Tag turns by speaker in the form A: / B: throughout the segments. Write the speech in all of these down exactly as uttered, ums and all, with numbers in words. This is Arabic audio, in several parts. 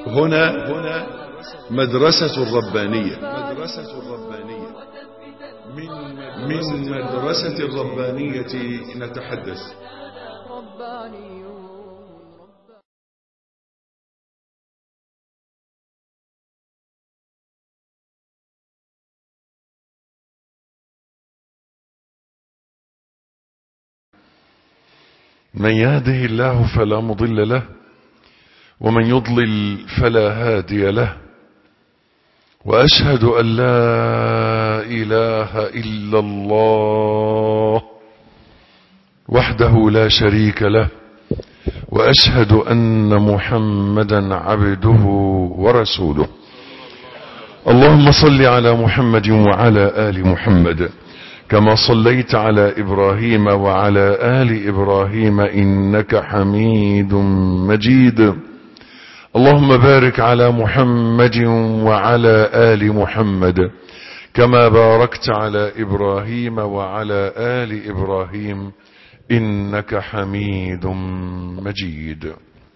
A: هنا هنا مدرسة الربانية مدرسة الربانية من مدرسة الربانية نتحدث.
B: من يهده الله فلا مضل له ومن يضلل فلا هادي له، وأشهد أن لا إله إلا الله وحده لا شريك له، وأشهد أن محمدا عبده ورسوله. اللهم صل على محمد وعلى آل محمد كما صليت على إبراهيم وعلى آل إبراهيم إنك حميد مجيد. اللهم بارك على محمد وعلى آل محمد كما باركت على إبراهيم وعلى آل إبراهيم إنك حميد مجيد.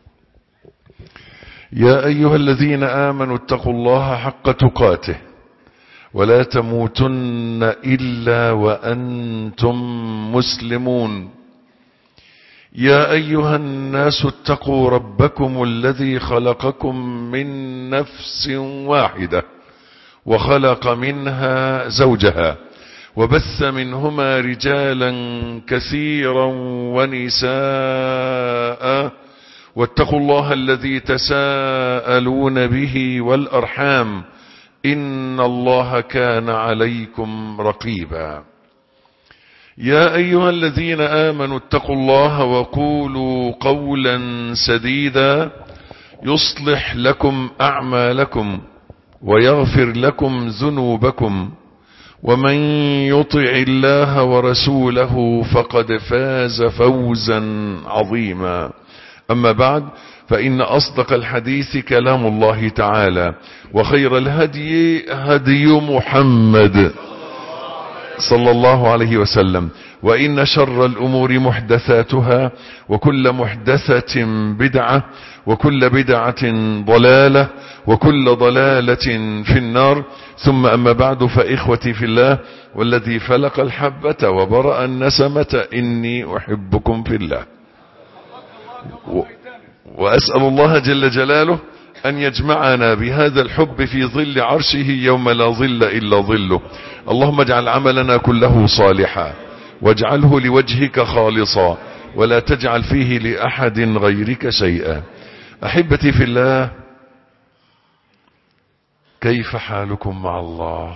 B: يا أيها الذين آمنوا اتقوا الله حق تقاته ولا تموتن إلا وأنتم مسلمون. يا أيها الناس اتقوا ربكم الذي خلقكم من نفس واحدة وخلق منها زوجها وبث منهما رجالا كثيرا ونساء، واتقوا الله الذي تساءلون به والأرحام إن الله كان عليكم رقيبا. يا أيها الذين آمنوا اتقوا الله وقولوا قولا سديدا يصلح لكم أعمالكم ويغفر لكم ذنوبكم، ومن يطع الله ورسوله فقد فاز فوزا عظيما. أما بعد، فإن أصدق الحديث كلام الله تعالى، وخير الهدي هدي محمد صلى الله عليه وسلم، وإن شر الأمور محدثاتها، وكل محدثة بدعة، وكل بدعة ضلالة، وكل ضلالة في النار. ثم أما بعد، فإخوتي في الله والذي فلق الحبة وبرأ النسمة إني أحبكم في الله، وأسأل الله جل جلاله أن يجمعنا بهذا الحب في ظل عرشه يوم لا ظل إلا ظله. اللهم اجعل عملنا كله صالحا واجعله لوجهك خالصا ولا تجعل فيه لأحد غيرك شيئا. أحبتي في الله، كيف حالكم مع الله؟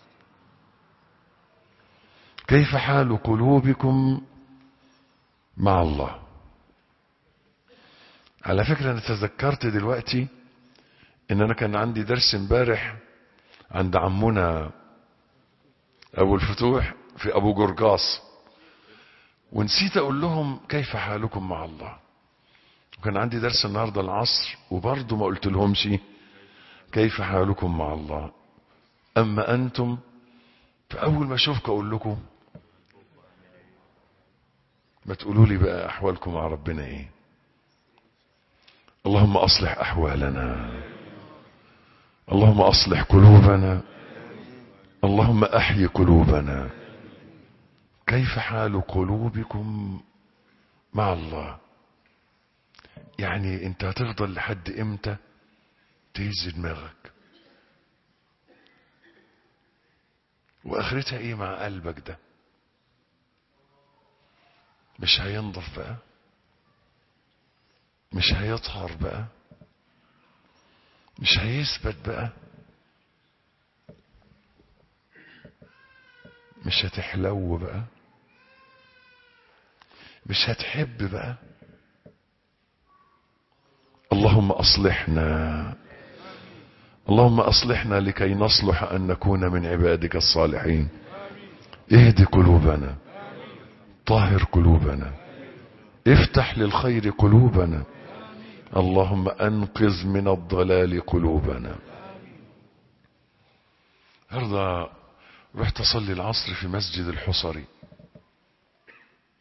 B: كيف حال قلوبكم مع الله؟ على فكرة أنا تذكرت دلوقتي إن أنا كان عندي درس امبارح عند عمنا أبو الفتوح في أبو جرجاس، ونسيت أقول لهم كيف حالكم مع الله. وكان عندي درس النهاردة العصر وبرضه ما قلت لهمش كيف حالكم مع الله. أما أنتم فأول ما أشوفك أقول لكم، ما تقولوا لي بقى أحوالكم مع ربنا إيه. اللهم أصلح أحوالنا، اللهم أصلح قلوبنا، اللهم أحيي قلوبنا. كيف حال قلوبكم مع الله؟ يعني انت هتفضل لحد امتى تهز دماغك؟ واخرتها ايه مع قلبك ده؟ مش هينضف بقى؟ مش هيطهر بقى؟ مش هيثبت بقى؟ مش هتحلو بقى؟ مش هتحب بقى؟ اللهم أصلحنا، اللهم أصلحنا لكي نصلح أن نكون من عبادك الصالحين. اهد قلوبنا، طهر قلوبنا، افتح للخير قلوبنا. اللهم أنقذ من الضلال قلوبنا. النهارده رحت أصلي العصر في مسجد الحصري،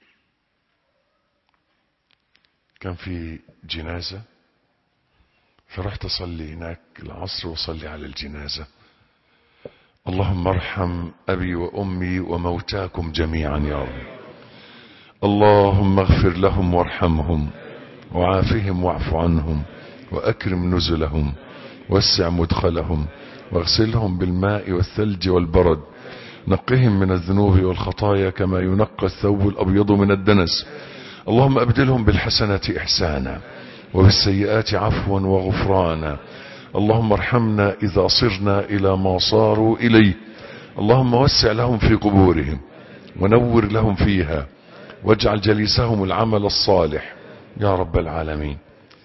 B: كان في جنازة فرحت اصلي هناك العصر واصلي على الجنازة. اللهم ارحم ابي وامي وموتاكم جميعا يا رب. اللهم اغفر لهم وارحمهم وعافهم واعف عنهم واكرم نزلهم وسع مدخلهم واغسلهم بالماء والثلج والبرد، نقهم من الذنوب والخطايا كما ينقى الثوب الابيض من الدنس. اللهم ابدلهم بالحسنات احسانا وبالسيئات عفوا وغفرانا. اللهم ارحمنا اذا صرنا الى ما صاروا اليه. اللهم وسع لهم في قبورهم ونور لهم فيها واجعل جليسهم العمل الصالح يا رب العالمين.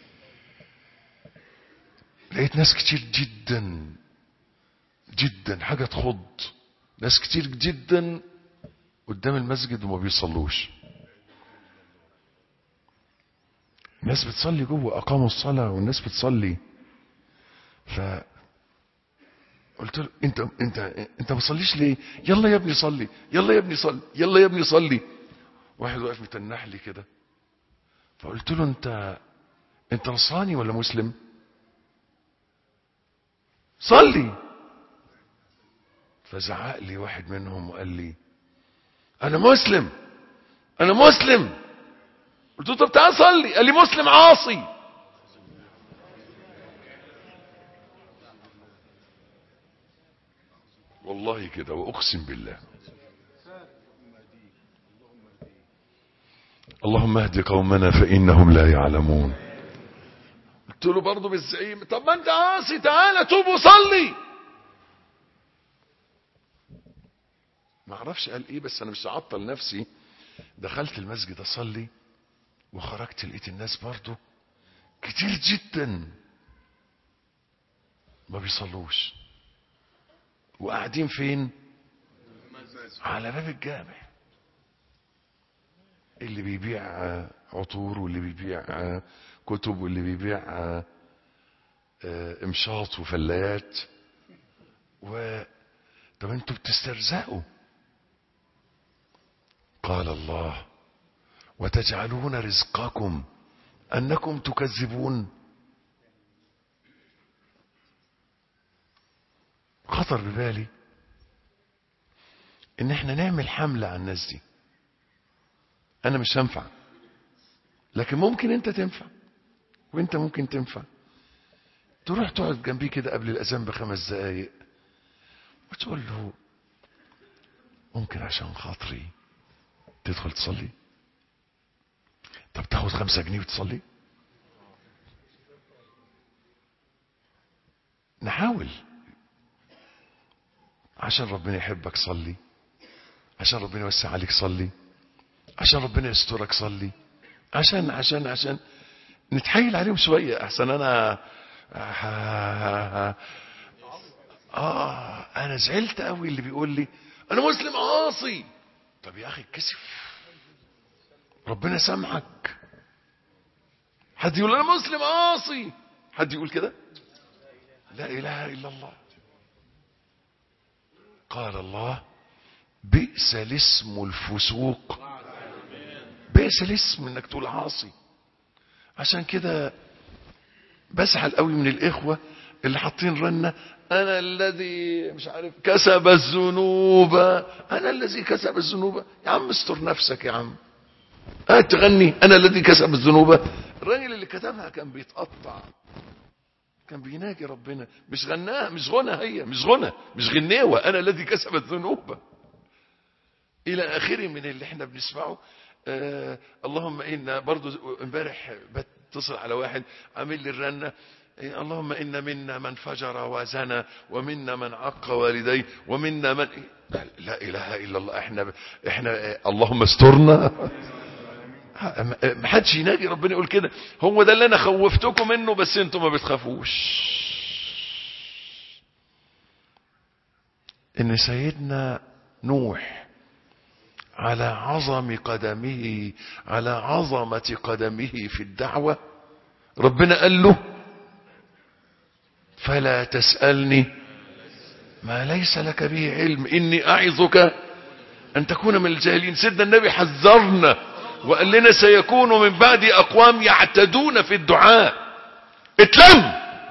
B: لقيت ناس كتير جدا جدا، حاجة تخض، ناس كتير جدا قدام المسجد وما بيصلوش. الناس بتصلي جوه، اقاموا الصلاة والناس بتصلي. ف قلت له انت انت انت ما بتصليش ليه؟ يلا يا ابني صلي، يلا يا ابني صلي، يلا يا ابني صلي. واحد واقف متنح لي كده، فقلت له انت انت نصراني ولا مسلم؟ صلي. فزعق لي واحد منهم وقال لي انا مسلم انا مسلم. قلت له طب تعال صلي. قال لي مسلم عاصي. والله كده واقسم بالله. اللهم اهد قومنا فانهم لا يعلمون. قلت له برضه بالزعيم طب ما انت عاصي، تعالى توب وصلي. ما اعرفش قال ايه، بس انا مش هعطل نفسي. دخلت المسجد اصلي وخرجت لقيت الناس برضه كتير جدا ما بيصلوش، وقاعدين فين؟ على باب الجامع. اللي بيبيع عطور واللي بيبيع كتب واللي بيبيع امشاط وفلايات. و طب انتوا بتسترزقوا. قال الله وتجعلون رزقكم انكم تكذبون. خطر ببالي ان احنا نعمل حملة على الناس دي. انا مش هنفع، لكن ممكن انت تنفع وانت ممكن تنفع. تروح تقعد جنبيه كده قبل الاذان بخمس دقايق وتقول له ممكن عشان خاطري تدخل تصلي؟ طب تاخد خمسة جنيه وتصلي؟ نحاول عشان ربنا يحبك صلي، عشان ربنا يوسع عليك صلي، عشان ربنا يسترك صلي، عشان عشان عشان نتحايل عليهم شوية. احسن انا اه انا زعلت قوي اللي بيقول لي انا مسلم عاصي. طب يا اخي اتكسف، ربنا سامحك. حد يقول انا مسلم عاصي؟ حد يقول كده؟ لا اله الا الله. قال الله بئس الاسم الفسوق، بئس الاسم انك تقول عاصي. عشان كده بزعل قوي من الاخوة اللي حاطين رنة انا الذي مش عارف كسب الذنوب، انا الذي كسب الذنوب. يا عم استر نفسك يا عم. اه تغني انا الذي كسب الذنوب. الراجل اللي كتبها كان بيتقطع، كان بيناجي ربنا، مش غناها، مش غنى، هي مش غنى، مش غنيوة. انا الذي كسب الذنوب الى اخره من اللي احنا بنسمعه. آه اللهم إنا برضو امبارح بتصل على واحد عامل لي الرنة إيه اللهم إن منا من فجر وزنى ومنا من عق والديه ومنا من لا, لا إله إلا الله. احنا احنا اللهم استرنا. ما حدش ينادي ربنا يقول كده. هو ده اللي انا خوفتكم منه، بس انتم ما بتخافوش. ان سيدنا نوح على عظم قدمه على عظمة قدمه في الدعوة ربنا قال له فلا تسألني ما ليس لك به علم إني أعظك أن تكون من الجاهلين. سيدنا النبي حذرنا وقال لنا سيكون من بعد أقوام يعتدون في الدعاء. اتلم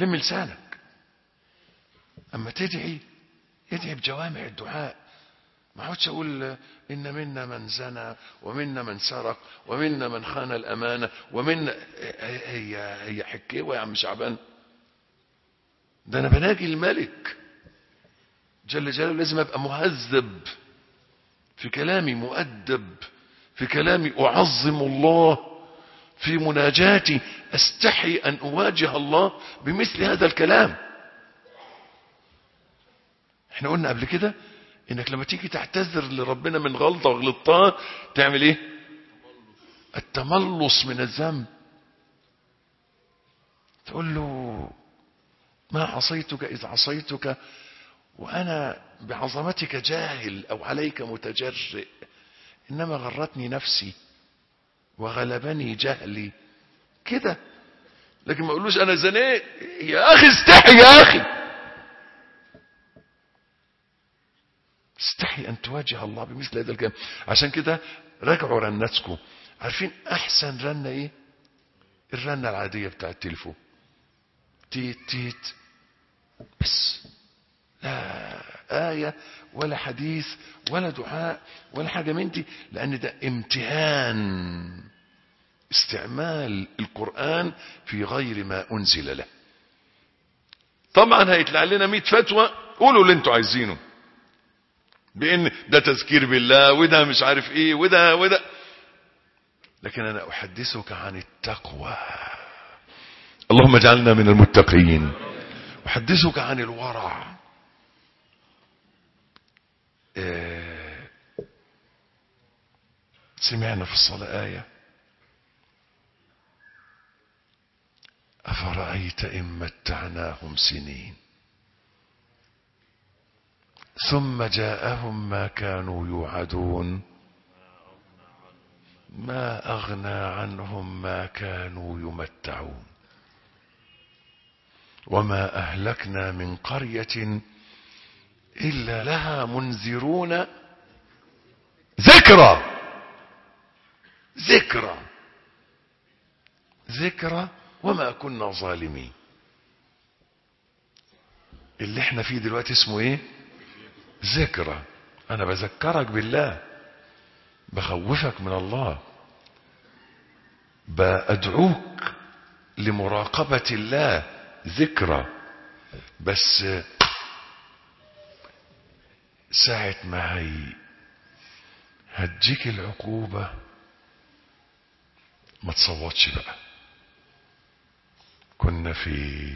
B: لم لسانك. اما تدعي ادعي بجوامع الدعاء. ما عودش اقول ان منا من زنى ومنا من سرق ومنا من خان الامانه ومنا هي هي حكيوه يا عم شعبان. ده انا بناجي الملك جل جلاله، لازم ابقى مهذب في كلامي، مؤدب في كلامي، اعظم الله في مناجاتي، استحي ان اواجه الله بمثل هذا الكلام. احنا قلنا قبل كده انك لما تيجي تعتذر لربنا من غلطة وغلطتها تعمل ايه؟ التملص من الذنب. تقول له ما عصيتك اذ عصيتك وانا بعظمتك جاهل او عليك متجرئ، انما غرتني نفسي وغلبني جهلي كده. لكن ما اقولوش انا زنيت. يا اخي استحي يا اخي، استحي ان تواجه الله بمثل هذا الكلام. عشان كده راجعوا رنتكم. عارفين احسن رنه ايه؟ الرنه العاديه بتاع التليفون، تيت تيت بس، لا آية ولا حديث ولا دعاء ولا حاجة من دي، لأن ده امتهان استعمال القرآن في غير ما أنزل له. طبعا هيطلع لنا مئة فتوى، قولوا اللي انتوا عايزينه بان ده تذكير بالله وده مش عارف ايه وده وده، لكن انا احدثك عن التقوى. اللهم اجعلنا من المتقين. احدثك عن الورع. اه سمعنا في الصلاة آية أفرأيت إن متعناهم سنين ثم جاءهم ما كانوا يوعدون ما أغنى عنهم ما كانوا يمتعون وما أهلكنا من قرية إلا لها منذرون ذكرى ذكرى ذكرى وما كنا ظالمين. اللي احنا فيه دلوقتي اسمه ايه؟ ذكرى. انا بذكرك بالله، بخوفك من الله، بأدعوك لمراقبة الله. ذكرى. بس ساعة ما هي هتجيك العقوبة ما تصوتش بقى. كنا في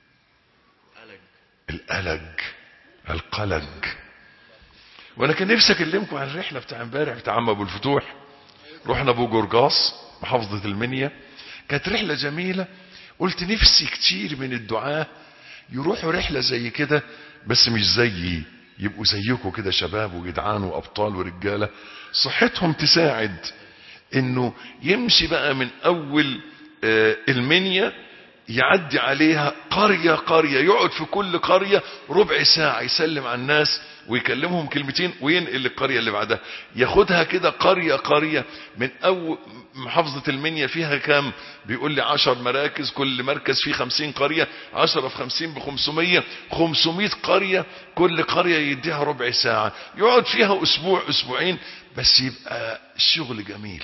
B: القلق القلق، وانا كان نفسي اكلمكم عن الرحله بتاع امبارح بتاع عم ابو الفتوح. رحنا ابو جرجاس محافظه المنيا، كانت رحله جميله. قلت نفسي كتير من الدعاة يروحوا رحله زي كده، بس مش زيي، يبقوا زيكم كده شباب وجدعان وابطال ورجاله صحتهم تساعد انه يمشي بقى من اول المنيا يعدي عليها قرية قرية، يقعد في كل قرية ربع ساعة يسلم على الناس ويكلمهم كلمتين وينقل للقرية اللي بعدها، ياخدها كده قرية قرية. من أول محافظة المنيا فيها كام؟ بيقول لي عشر مراكز، كل مركز فيه خمسين قرية، عشرة في خمسين بخمسمية، خمسمية قرية، كل قرية يديها ربع ساعة، يقعد فيها أسبوع أسبوعين، بس يبقى الشغل جميل.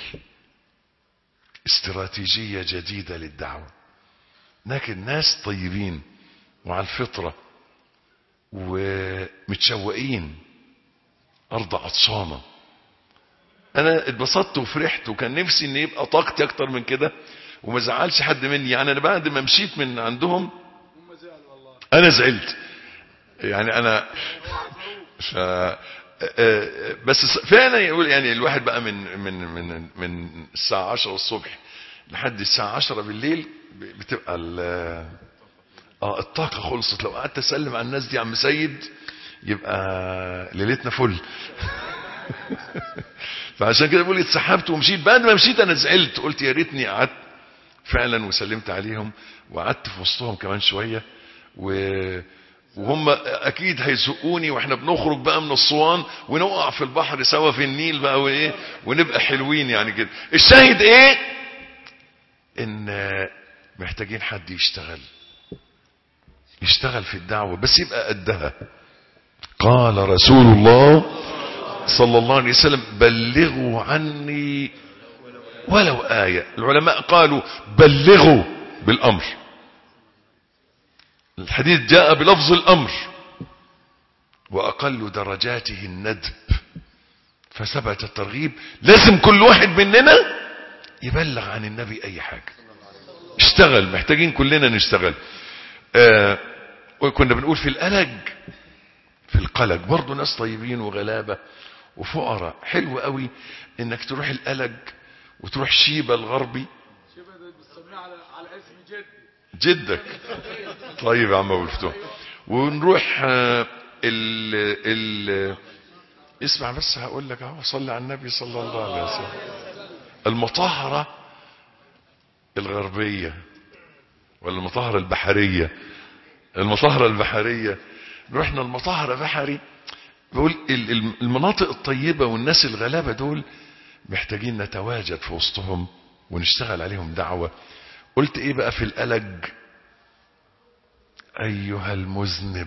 B: استراتيجية جديدة للدعوة. لكن ناس طيبين وعلى الفطرة ومتشوقين، أرض عطشانة. أنا اتبسطت وفرحت، وكان نفسي إن يبقى طاقتي أكتر من كده وما زعلش حد مني. يعني أنا بعد ما مشيت من عندهم أنا زعلت، يعني أنا ف... بس فعلا يقول يعني الواحد بقى من من من من الساعة عشرة الصبح لحد الساعة عشرة بالليل بتبقى اه الطاقة خلصت. لو قعدت اسلم على الناس دي عم سيد يبقى ليلتنا فل. فعشان كده بقول اتسحبت ومشيت. بعد ما مشيت انا زعلت، قلت يا ريتني قعدت فعلا وسلمت عليهم وقعدت في وسطهم كمان شوية، و وهم اكيد هيزقوني واحنا بنخرج بقى من الصوان ونقع في البحر سوا في النيل بقى وايه، ونبقى حلوين يعني كده. الشاهد ايه؟ ان محتاجين حد يشتغل يشتغل في الدعوة بس يبقى قدها. قال رسول الله صلى الله عليه وسلم بلغوا عني ولو آية. العلماء قالوا بلغوا بالأمر، الحديث جاء بلفظ الأمر، وأقل درجاته الندب، فثبت الترغيب. لازم كل واحد مننا يبلغ عن النبي أي حاجة. اشتغل، محتاجين كلنا نشتغل. آه وكنا بنقول في القلق، في القلق برضو ناس طيبين وغلابة وفقراء. حلو قوي انك تروح القلق وتروح شيبة الغربي.
C: شيبة بتسميه على على اسم جدي
B: جدك. طيب يا عم ابو الفتوح. ونروح آه ال ال اسمع بس هقول لك اهو، صلي على النبي صلى الله عليه وسلم. المطهرة الغربية ولا المطهرة البحرية؟ المطهرة البحرية. رحنا المطهرة بحري. بقول المناطق الطيبة والناس الغلابة دول محتاجين نتواجد في وسطهم ونشتغل عليهم دعوة. قلت ايه بقى في القلق؟ ايها المذنب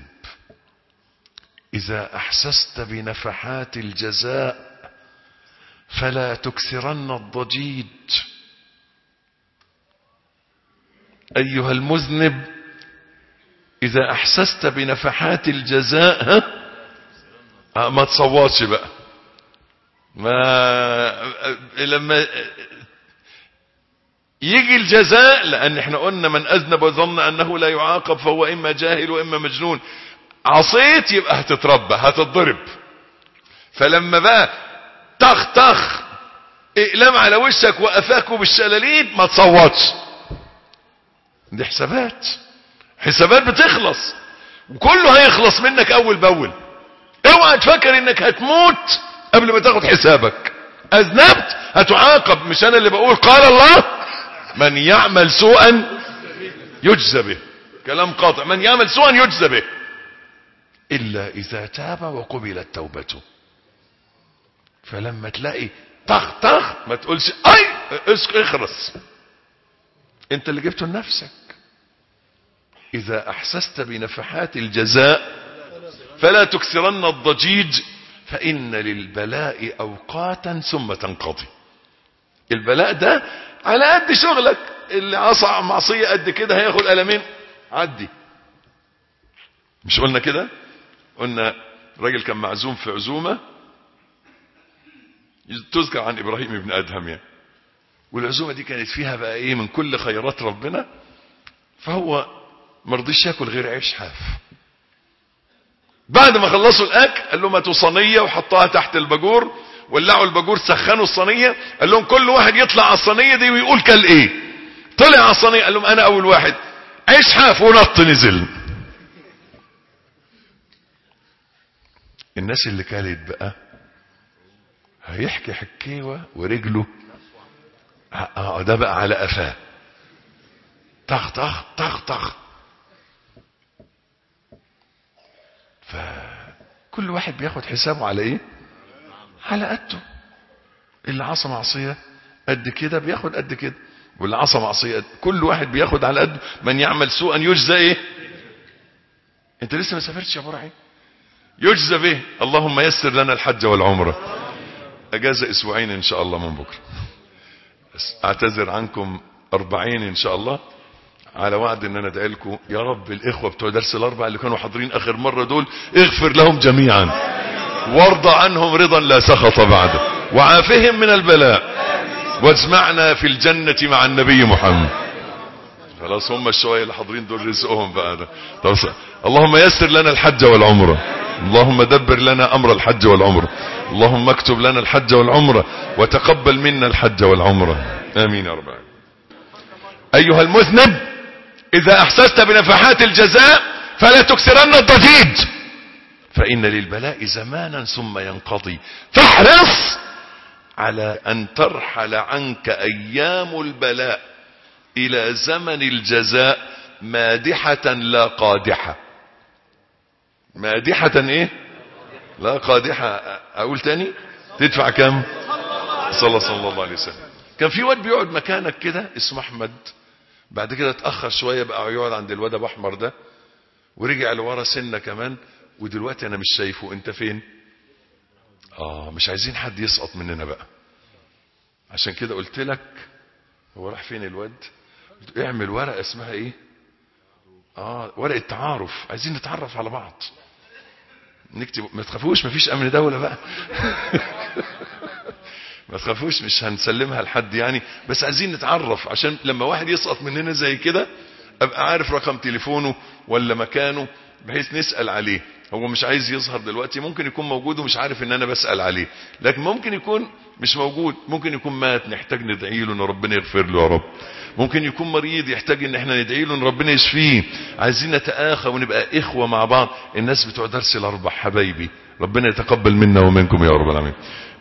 B: اذا احسست بنفحات الجزاء فلا تكثرن الضجيج. ايها المذنب اذا احسست بنفحات الجزاء ها ما تصوتش بقى. ما لما يجي الجزاء، لان احنا قلنا من اذنب وظن انه لا يعاقب فهو اما جاهل واما مجنون. عصيت يبقى هتتربى هتتضرب. فلما بقى طخ طخ اقلام على وشك وقفاكوا بالشلاليت ما تصوتش. دي حسابات، حسابات بتخلص وكله هيخلص منك اول باول. اوعى تفكر انك هتموت قبل ما تاخد حسابك. اذنبت هتعاقب. مش انا اللي بقول قال الله من يعمل سوءا يجزى به، كلام قاطع. من يعمل سوءا يجزى به الا اذا تاب وقبلت توبته. فلما تلاقي طخ طخ ما تقولش اي اخرس، انت اللي جبته لنفسك. اذا احسست بنفحات الجزاء فلا تكثرن الضجيج فان للبلاء اوقاتا ثم تنقضي. البلاء ده على قد شغلك. اللي عصى معصية قد كده هياخد قلمين عدي. مش قلنا كده؟ قلنا راجل كان معزوم في عزومة تذكر عن ابراهيم بن ادهم يعني. والعزومة دي كانت فيها بقى ايه من كل خيرات ربنا. فهو مرضيش ياكل غير عيش حاف. بعد ما خلصوا الاكل قال لهم هاتوا صينيه وحطوها تحت الباجور، ولعوا الباجور سخنوا الصينيه. قال لهم كل واحد يطلع على الصينيه دي ويقول كل ايه. طلع على الصينيه قال لهم انا اول واحد عيش حاف ونط نزل. الناس اللي كانت بقى هيحكي حكيوه ورجله اه ده بقى على قفاه طخ طخ طخ طخ. فكل واحد بياخد حسابه على ايه؟ على قده. اللي عصى معصيه قد كده بياخد قد كده، واللي عصى معصيه كل واحد بياخد على قده. من يعمل سوءا يجزى ايه؟ انت لسه ما سافرتش يا برعي؟ يجزى به. اللهم يسر لنا الحج والعمره. اجازه اسبوعين ان شاء الله من بكره. اعتذر عنكم أربعين ان شاء الله، على وعد ان انا ادعي لكم يا رب الاخوه بتوع درس الاربع اللي كانوا حاضرين اخر مره دول اغفر لهم جميعا وارضى عنهم رضا لا سخط بعده، وعافهم من البلاء، واجمعنا في الجنه مع النبي محمد. خلاص هم الشويه اللي حاضرين دول رزقهم بقى ده. طب اللهم يسر لنا الحج والعمره. اللهم دبر لنا امر الحج والعمره. اللهم اكتب لنا الحج والعمره وتقبل منا الحج والعمره. امين يا رب العالمين. ايها المذنب اذا احسست بنفحات الجزاء فلا تكثرن الضجيج فان للبلاء زمانا ثم ينقضي. فاحرص على ان ترحل عنك ايام البلاء الى زمن الجزاء مادحة لا قادحة. مادحة ايه؟ لا قادحة. اقول تاني تدفع كم؟ صلى صلى الله عليه وسلم. كان في واد بيقعد مكانك كده اسمه احمد، بعد كده اتأخر شوية بقى يقعد عند الواد ابو احمر ده، ورجع لورا سنة كمان، ودلوقتي انا مش شايفه. انت فين؟ اه مش عايزين حد يسقط مننا بقى. عشان كده قلت لك، هو راح فين الواد؟ اعمل ورقة اسمها ايه؟ اه ورقة تعارف، عايزين نتعرف على بعض، نكتب. ما تخافوش مفيش امن دولة بقى. ما تخافوش مش هنسلمها لحد يعني، بس عايزين نتعرف عشان لما واحد يسقط مننا زي كده ابقى عارف رقم تليفونه ولا مكانه، بحيث نسأل عليه. هو مش عايز يظهر دلوقتي، ممكن يكون موجود ومش عارف ان انا بسأل عليه، لكن ممكن يكون مش موجود، ممكن يكون مات نحتاج ندعي له ان ربنا يغفر له يا رب. ممكن يكون مريض يحتاج ان احنا ندعي له ان ربنا يشفيه. عايزين نتآخى ونبقى اخوة مع بعض. الناس بتوع درس الاربع حبايبي، ربنا يتقبل منا ومنكم يا رب العالمين.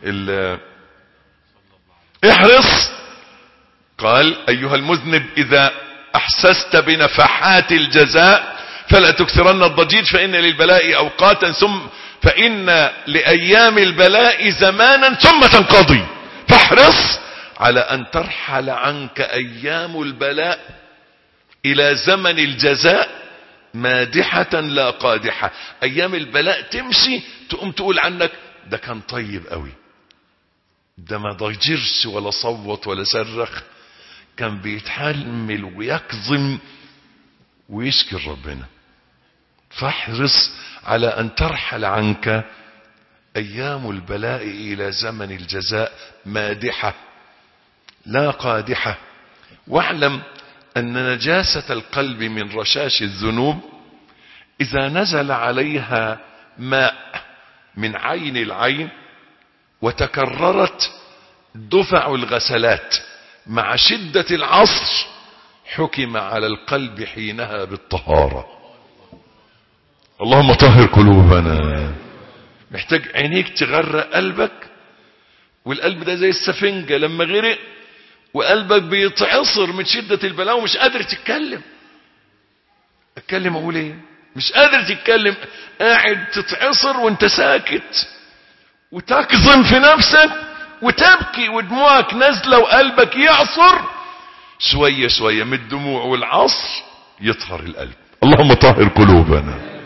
B: احرص، قال ايها المذنب اذا احسست بنفحات الجزاء فلا تكثرن الضجيج، فان للبلاء اوقاتا ثم فان لايام البلاء زمانا ثم تنقضي، فاحرص على ان ترحل عنك ايام البلاء الى زمن الجزاء مادحة لا قادحة. ايام البلاء تمشي تقوم تقول عنك ده كان طيب قوي، ده ما ضجرش ولا صوت ولا صرخ، كان بيتحمل ويكظم ويشكر ربنا. فاحرص على ان ترحل عنك ايام البلاء الى زمن الجزاء مادحة لا قادحة. واعلم ان نجاسة القلب من رشاش الذنوب اذا نزل عليها ماء من عين العين وتكررت دفع الغسلات مع شدة العصر حكم على القلب حينها بالطهارة. اللهم طهر قلوبنا. محتاج عينيك تغرق قلبك، والقلب ده زي السفنجة لما غرق وقلبك بيتعصر من شدة البلاء ومش قادر تتكلم. اتكلم اقول ايه؟ مش قادر تتكلم، قاعد تتعصر وانت ساكت وتكظم في نفسك وتبكي ودموعك نازله وقلبك يعصر. شويه شويه من الدموع والعصر يطهر القلب. اللهم طهر قلوبنا.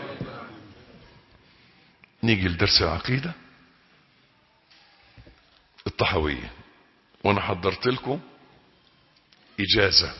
B: نيجي لدرس العقيده الطحاويه، وانا حضرت لكم اجازه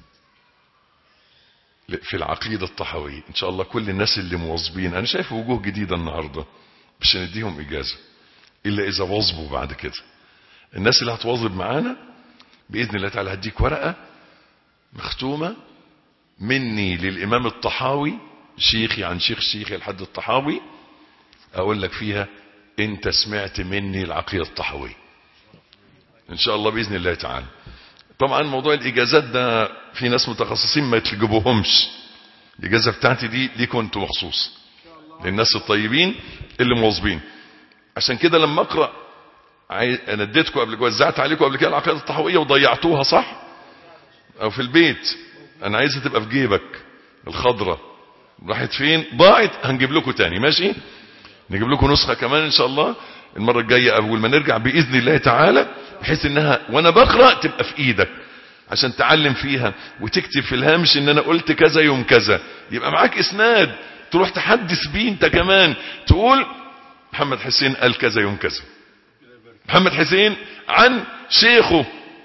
B: في العقيده الطحاويه. ان شاء الله كل الناس اللي مواظبين، انا شايف وجوه جديده النهارده، مش هنديهم اجازه الا اذا واظبوا بعد كده. الناس اللي هتواظب معانا باذن الله تعالى هديك ورقه مختومه مني للامام الطحاوي، شيخي عن شيخ شيخي لحد الطحاوي، اقول لك فيها انت سمعت مني العقيده الطحاويه ان شاء الله باذن الله تعالى. طبعا موضوع الاجازات ده في ناس متخصصين ما تجيبوهمش، الاجازه بتاعتي دي ليكم انتوا مخصوص، للناس الطيبين اللي مواظبين. عشان كده لما اقرا، انا اديتكم قبل، وزعت عليكم قبل كده العقيده الطحاويه وضيعتوها صح او في البيت، انا عايزها تبقى في جيبك. الخضره راحت فين؟ ضاعت. هنجيب لكم تاني ماشي، نجيب لكم نسخه كمان ان شاء الله المره الجايه اول ما نرجع باذن الله تعالى، بحيث انها وانا بقرا تبقى في ايدك عشان تعلم فيها وتكتب في الهامش ان انا قلت كذا يوم كذا، يبقى معاك اسناد تروح تحدث بيه انت كمان، تقول محمد حسين قال كذا يوم كذا، محمد حسين عن شيخه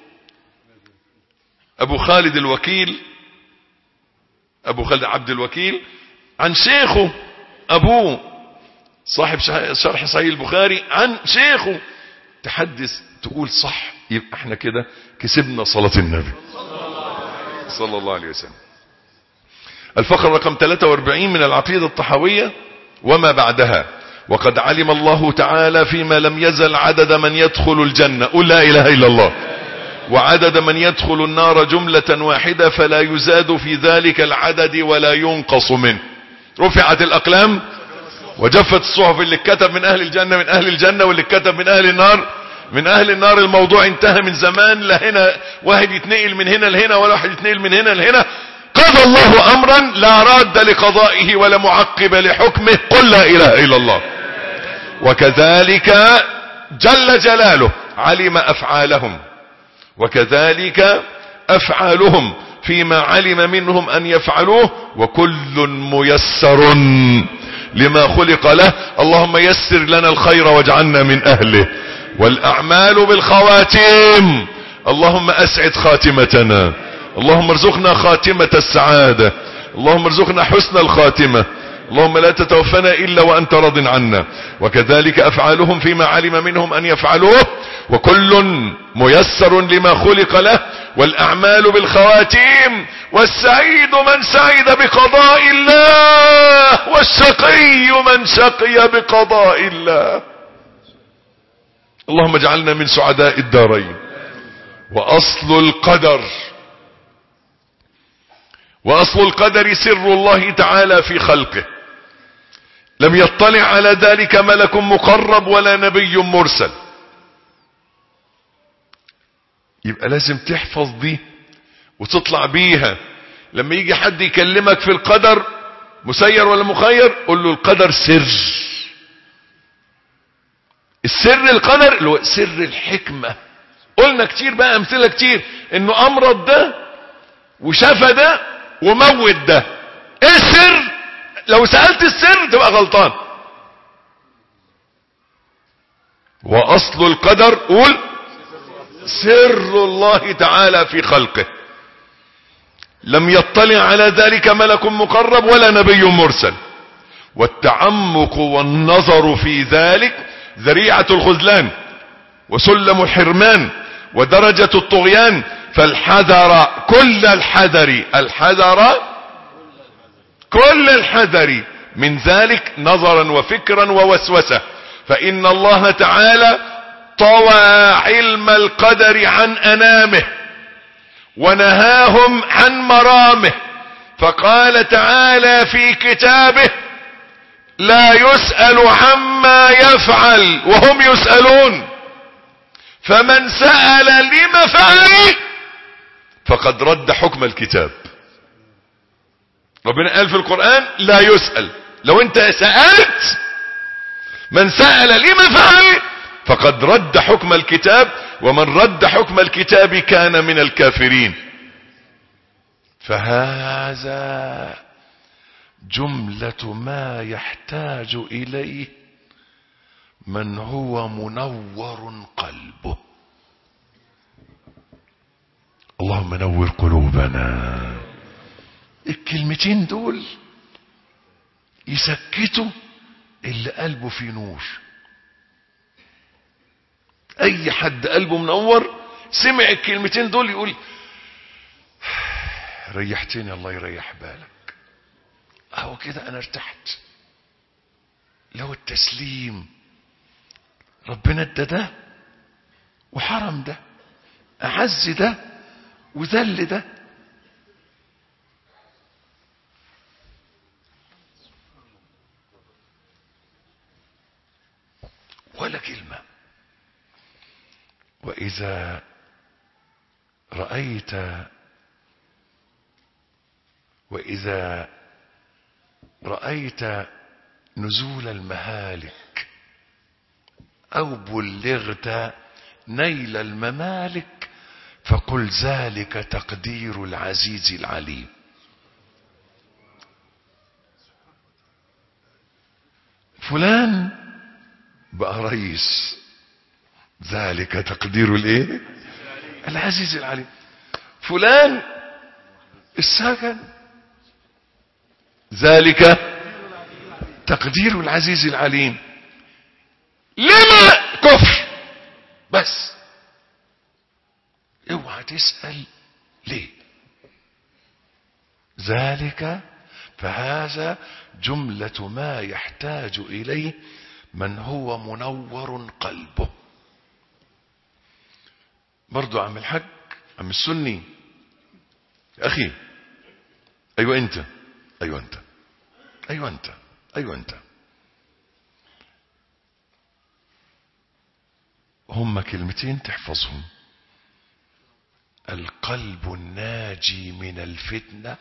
B: ابو خالد الوكيل، ابو خالد عبد الوكيل عن شيخه ابوه صاحب شرح صحيح البخاري عن شيخه، تحدث تقول صح، يبقى احنا كده كسبنا صلاة النبي صلى الله عليه وسلم. الفقرة رقم ثلاثة وأربعين من العقيدة الطحاوية وما بعدها. وقد علم الله تعالى فيما لم يزل عدد من يدخل الجنة، قل لا إله إلا الله، وعدد من يدخل النار جملة واحدة فلا يزاد في ذلك العدد ولا ينقص منه. رفعت الأقلام وجفت الصحف، اللي اتكتب من أهل الجنة من أهل الجنة، واللي اتكتب من أهل النار من أهل النار. الموضوع انتهى من زمان، لا هنا واحد يتنقل من هنا لهنا ولا واحد يتنقل من هنا لهنا. قضى الله أمرا لا راد لقضائه ولا معقب لحكمه، قل لا إله إلا الله. وكذلك جل جلاله علم أفعالهم، وكذلك أفعالهم فيما علم منهم أن يفعلوه وكل ميسر لما خلق له. اللهم يسر لنا الخير واجعلنا من أهله. والأعمال بالخواتيم، اللهم أسعد خاتمتنا، اللهم ارزقنا خاتمة السعادة، اللهم ارزقنا حسن الخاتمة، اللهم لا تتوفنا إلا وأنت راض عنا. وكذلك أفعالهم فيما علم منهم أن يفعلوه وكل ميسر لما خلق له. والأعمال بالخواتيم، والسعيد من سعد بقضاء الله والشقي من شقي بقضاء الله. اللهم اجعلنا من سعداء الدارين. وأصل القدر وأصل القدر سر الله تعالى في خلقه، لم يطلع على ذلك ملك مقرب ولا نبي مرسل. يبقى لازم تحفظ دي وتطلع بيها. لما يجي حد يكلمك في القدر مسير ولا مخير، قل له القدر سر. السر القدر اللي هو سر الحكمة. قلنا كتير بقى امثلة كتير انه امرض ده وشفى ده وموت ده. ايه السر؟ لو سألت السر تبقى غلطان. واصل القدر قول سر الله تعالى في خلقه، لم يطلع على ذلك ملك مقرب ولا نبي مرسل. والتعمق والنظر في ذلك ذريعة الخذلان وسلم الحرمان ودرجة الطغيان. فالحذر كل الحذر الحذر كل الحذر من ذلك نظرا وفكرا ووسوسة. فإن الله تعالى طوى علم القدر عن أنامه ونهاهم عن مرامه. فقال تعالى في كتابه لا يسأل عما يفعل وهم يسألون. فمن سأل لما فعل فقد رد حكم الكتاب. ربنا قال في القرآن لا يسأل. لو انت سألت من سأل لما فعل فقد رد حكم الكتاب، ومن رد حكم الكتاب كان من الكافرين. فهذا جملة ما يحتاج إليه من هو منور قلبه. اللهم نور قلوبنا. الكلمتين دول يسكتوا اللي قلبه فيه نور. اي حد قلبه منور سمع الكلمتين دول يقول ريحتني، الله يريح بالك. اهو كده انا ارتحت. لو التسليم ربنا ادى ده وحرم ده، اعز ده وذل ده. ولا كلمة. وإذا رأيت وإذا رأيت نزول المهالك أو بلغت نيل الممالك فقل ذلك تقدير العزيز العليم. فلان بقى رئيس، ذلك تقدير الايه؟ العزيز العليم. فلان السكن، ذلك تقدير العزيز العليم. لما كفر بس، اوعى تسأل ليه. ذلك فهذا جملة ما يحتاج إليه من هو منور قلبه. برضو عم الحج عم السني يا أخي، أيوة أنت أيوة أنت أيوة أنت أيوة أنت هم كلمتين تحفظهم: القلب الناجي من الفتنة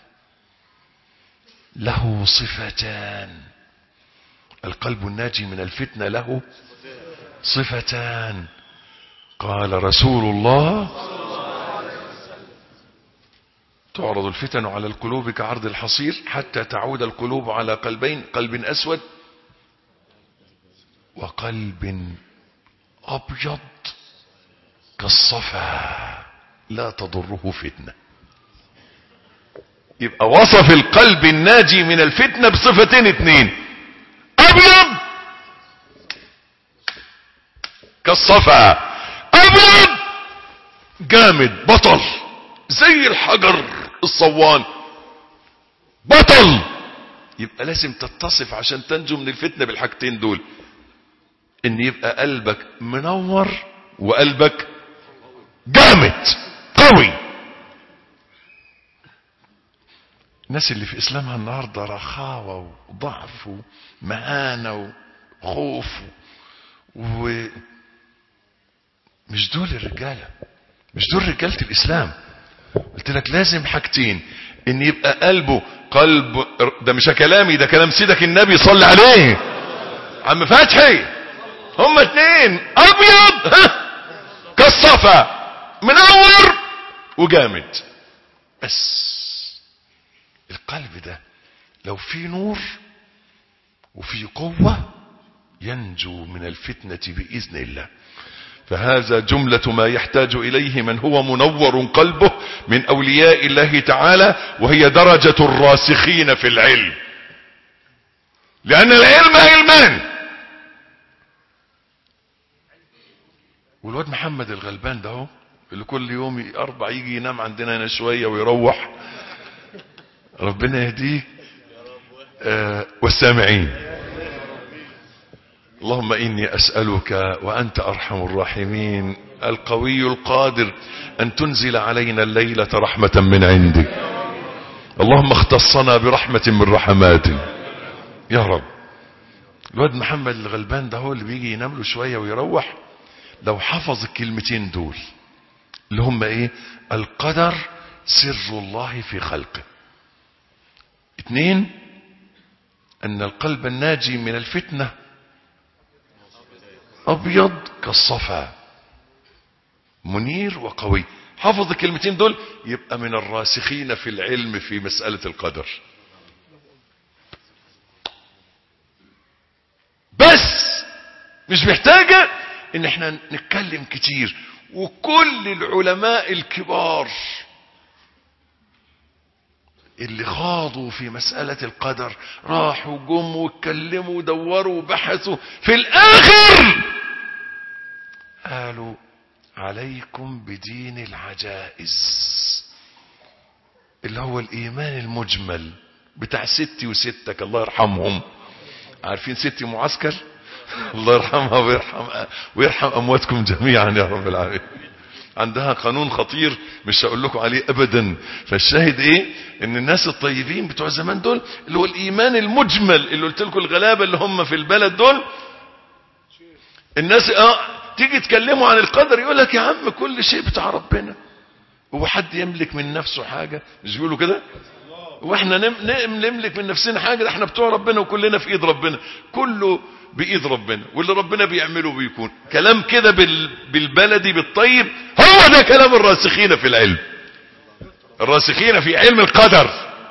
B: له صفتان. القلب الناجي من الفتنة له صفتان. قال رسول الله تعرض الفتن على القلوب كعرض الحصير حتى تعود القلوب على قلبين، قلب أسود وقلب أبيض كالصفا لا تضره فتنة. يبقى وصف القلب الناجي من الفتنة بصفتين اتنين: أبيض كالصفا، أبيض جامد بطل زي الحجر الصوان بطل. يبقى لازم تتصف عشان تنجو من الفتنة بالحاجتين دول، ان يبقى قلبك منور وقلبك جامد قوي. الناس اللي في اسلامها النهارده رخاوه وضعف ومهانه وخوف و مش دول الرجاله، مش دول رجاله الاسلام. قلت لك لازم حاجتين: ان يبقى قلبه قلب، ده مش كلامي، ده كلام سيدك النبي صلى عليه عم فتحي، هما اتنين: ابيض كالصفا منور وجامد. بس القلب ده لو في نور وفي قوة ينجو من الفتنة بإذن الله. فهذا جملة ما يحتاج إليه من هو منور قلبه من أولياء الله تعالى، وهي درجة الراسخين في العلم، لأن العلم علمان. والواد محمد الغلبان ده هو اللي كل يوم أربع يجي ينام عندنا هنا شوية ويروح، ربنا يهديه آه والسامعين. اللهم إني أسألك وأنت أرحم الراحمين القوي القادر أن تنزل علينا الليلة رحمة من عندك. اللهم اختصنا برحمة من رحماتك يا رب. الواد محمد الغلبان ده هو اللي بيجي ينام له شوية ويروح، لو حفظ الكلمتين دول اللي هم ايه: القدر سر الله في خلقه. اتنين: ان القلب الناجي من الفتنة ابيض كالصفا منير وقوي. حفظ الكلمتين دول يبقى من الراسخين في العلم في مسألة القدر. بس مش محتاجة ان احنا نتكلم كتير، وكل العلماء الكبار اللي خاضوا في مسألة القدر راحوا جم واتكلموا ودوروا وبحثوا، في الاخر قالوا: عليكم بدين العجائز، اللي هو الايمان المجمل بتاع ستي وستك الله يرحمهم. عارفين ستي معسكر؟ الله يرحمها ويرحم ويرحم امواتكم جميعا يا رب العالمين. عندها قانون خطير مش هقول لكم عليه ابدا. فالشاهد ايه؟ ان الناس الطيبين بتوع زمان دول اللي هو الايمان المجمل، اللي قلت لكم الغلابه اللي هم في البلد دول، الناس اه تيجي تكلموا عن القدر يقول لك: يا عم كل شيء بتاع ربنا، هو حد يملك من نفسه حاجه؟ مش بيقولوا كده؟ واحنا نملك من نفسنا حاجه؟ ده احنا بتوع ربنا وكلنا في ايد ربنا، كله بايد ربنا، واللي ربنا بيعمله بيكون. كلام كده بالبلدي بالطيب، هو ده كلام الراسخين في العلم، الراسخين في علم القدر.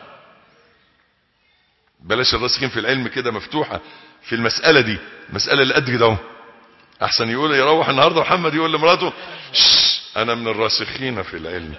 B: بلاش الراسخين في العلم كده مفتوحه في المساله دي، المساله اللي قد كده اهو. احسن يقول يروح النهارده محمد يقول لمراته: انا من الراسخين في العلم.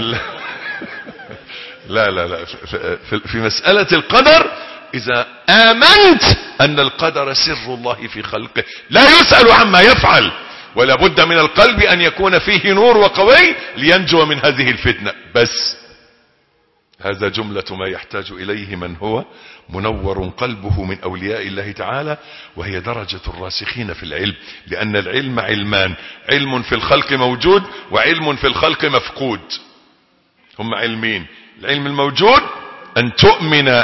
B: لا لا لا في مساله القدر، إذا آمنت أن القدر سر الله في خلقه لا يسأل عما يفعل، ولا بد من القلب أن يكون فيه نور وقوي لينجو من هذه الفتنة. بس هذا جملة ما يحتاج إليه من هو منور قلبه من أولياء الله تعالى، وهي درجة الراسخين في العلم. لأن العلم علمان: علم في الخلق موجود، وعلم في الخلق مفقود. هم علمين: العلم الموجود أن تؤمن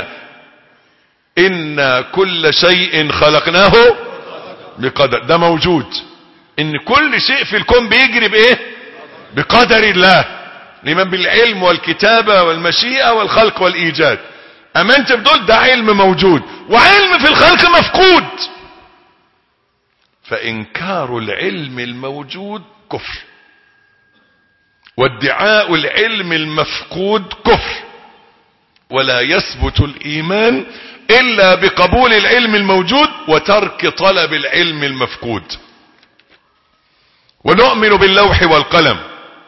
B: إن كل شيء خلقناه بقدر، ده موجود، إن كل شيء في الكون بيجري بإيه؟ بقدر الله، لمن بالعلم والكتابة والمشيئة والخلق والإيجاد. أمنت بدول؟ ده علم موجود. وعلم في الخلق مفقود. فإنكار العلم الموجود كفر. وادعاء العلم المفقود كفر، ولا يثبت الإيمان إلا بقبول العلم الموجود وترك طلب العلم المفقود. ونؤمن باللوح والقلم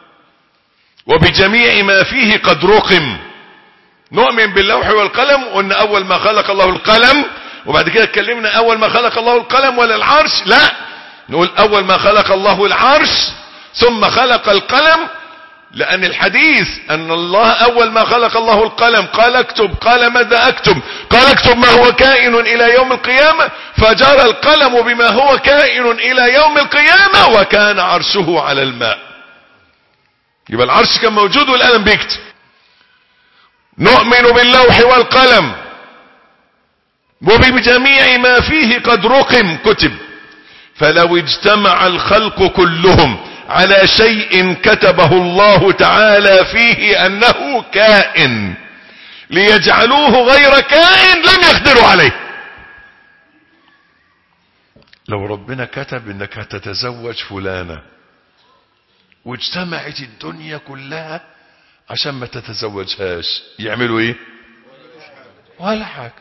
B: وبجميع ما فيه قد رقم. نؤمن باللوح والقلم، وان اول ما خلق الله القلم، وبعد كده اتكلمنا اول ما خلق الله القلم ولا العرش، لا، نقول اول ما خلق الله العرش ثم خلق القلم، لان الحديث ان الله اول ما خلق الله القلم قال اكتب، قال ماذا اكتب؟ قال اكتب ما هو كائن الى يوم القيامة، فجرى القلم بما هو كائن الى يوم القيامة، وكان عرشه على الماء. يبقى العرش كان موجود والقلم بيكتب. نؤمن باللوح والقلم وبجميع ما فيه قد رقم كتب، فلو اجتمع الخلق كلهم على شيء كتبه الله تعالى فيه انه كائن ليجعلوه غير كائن لم يقدروا عليه. لو ربنا كتب انك هتتزوج فلانة واجتمعت الدنيا كلها عشان ما تتزوجهاش، يعملوا ايه؟ ولا حاجة.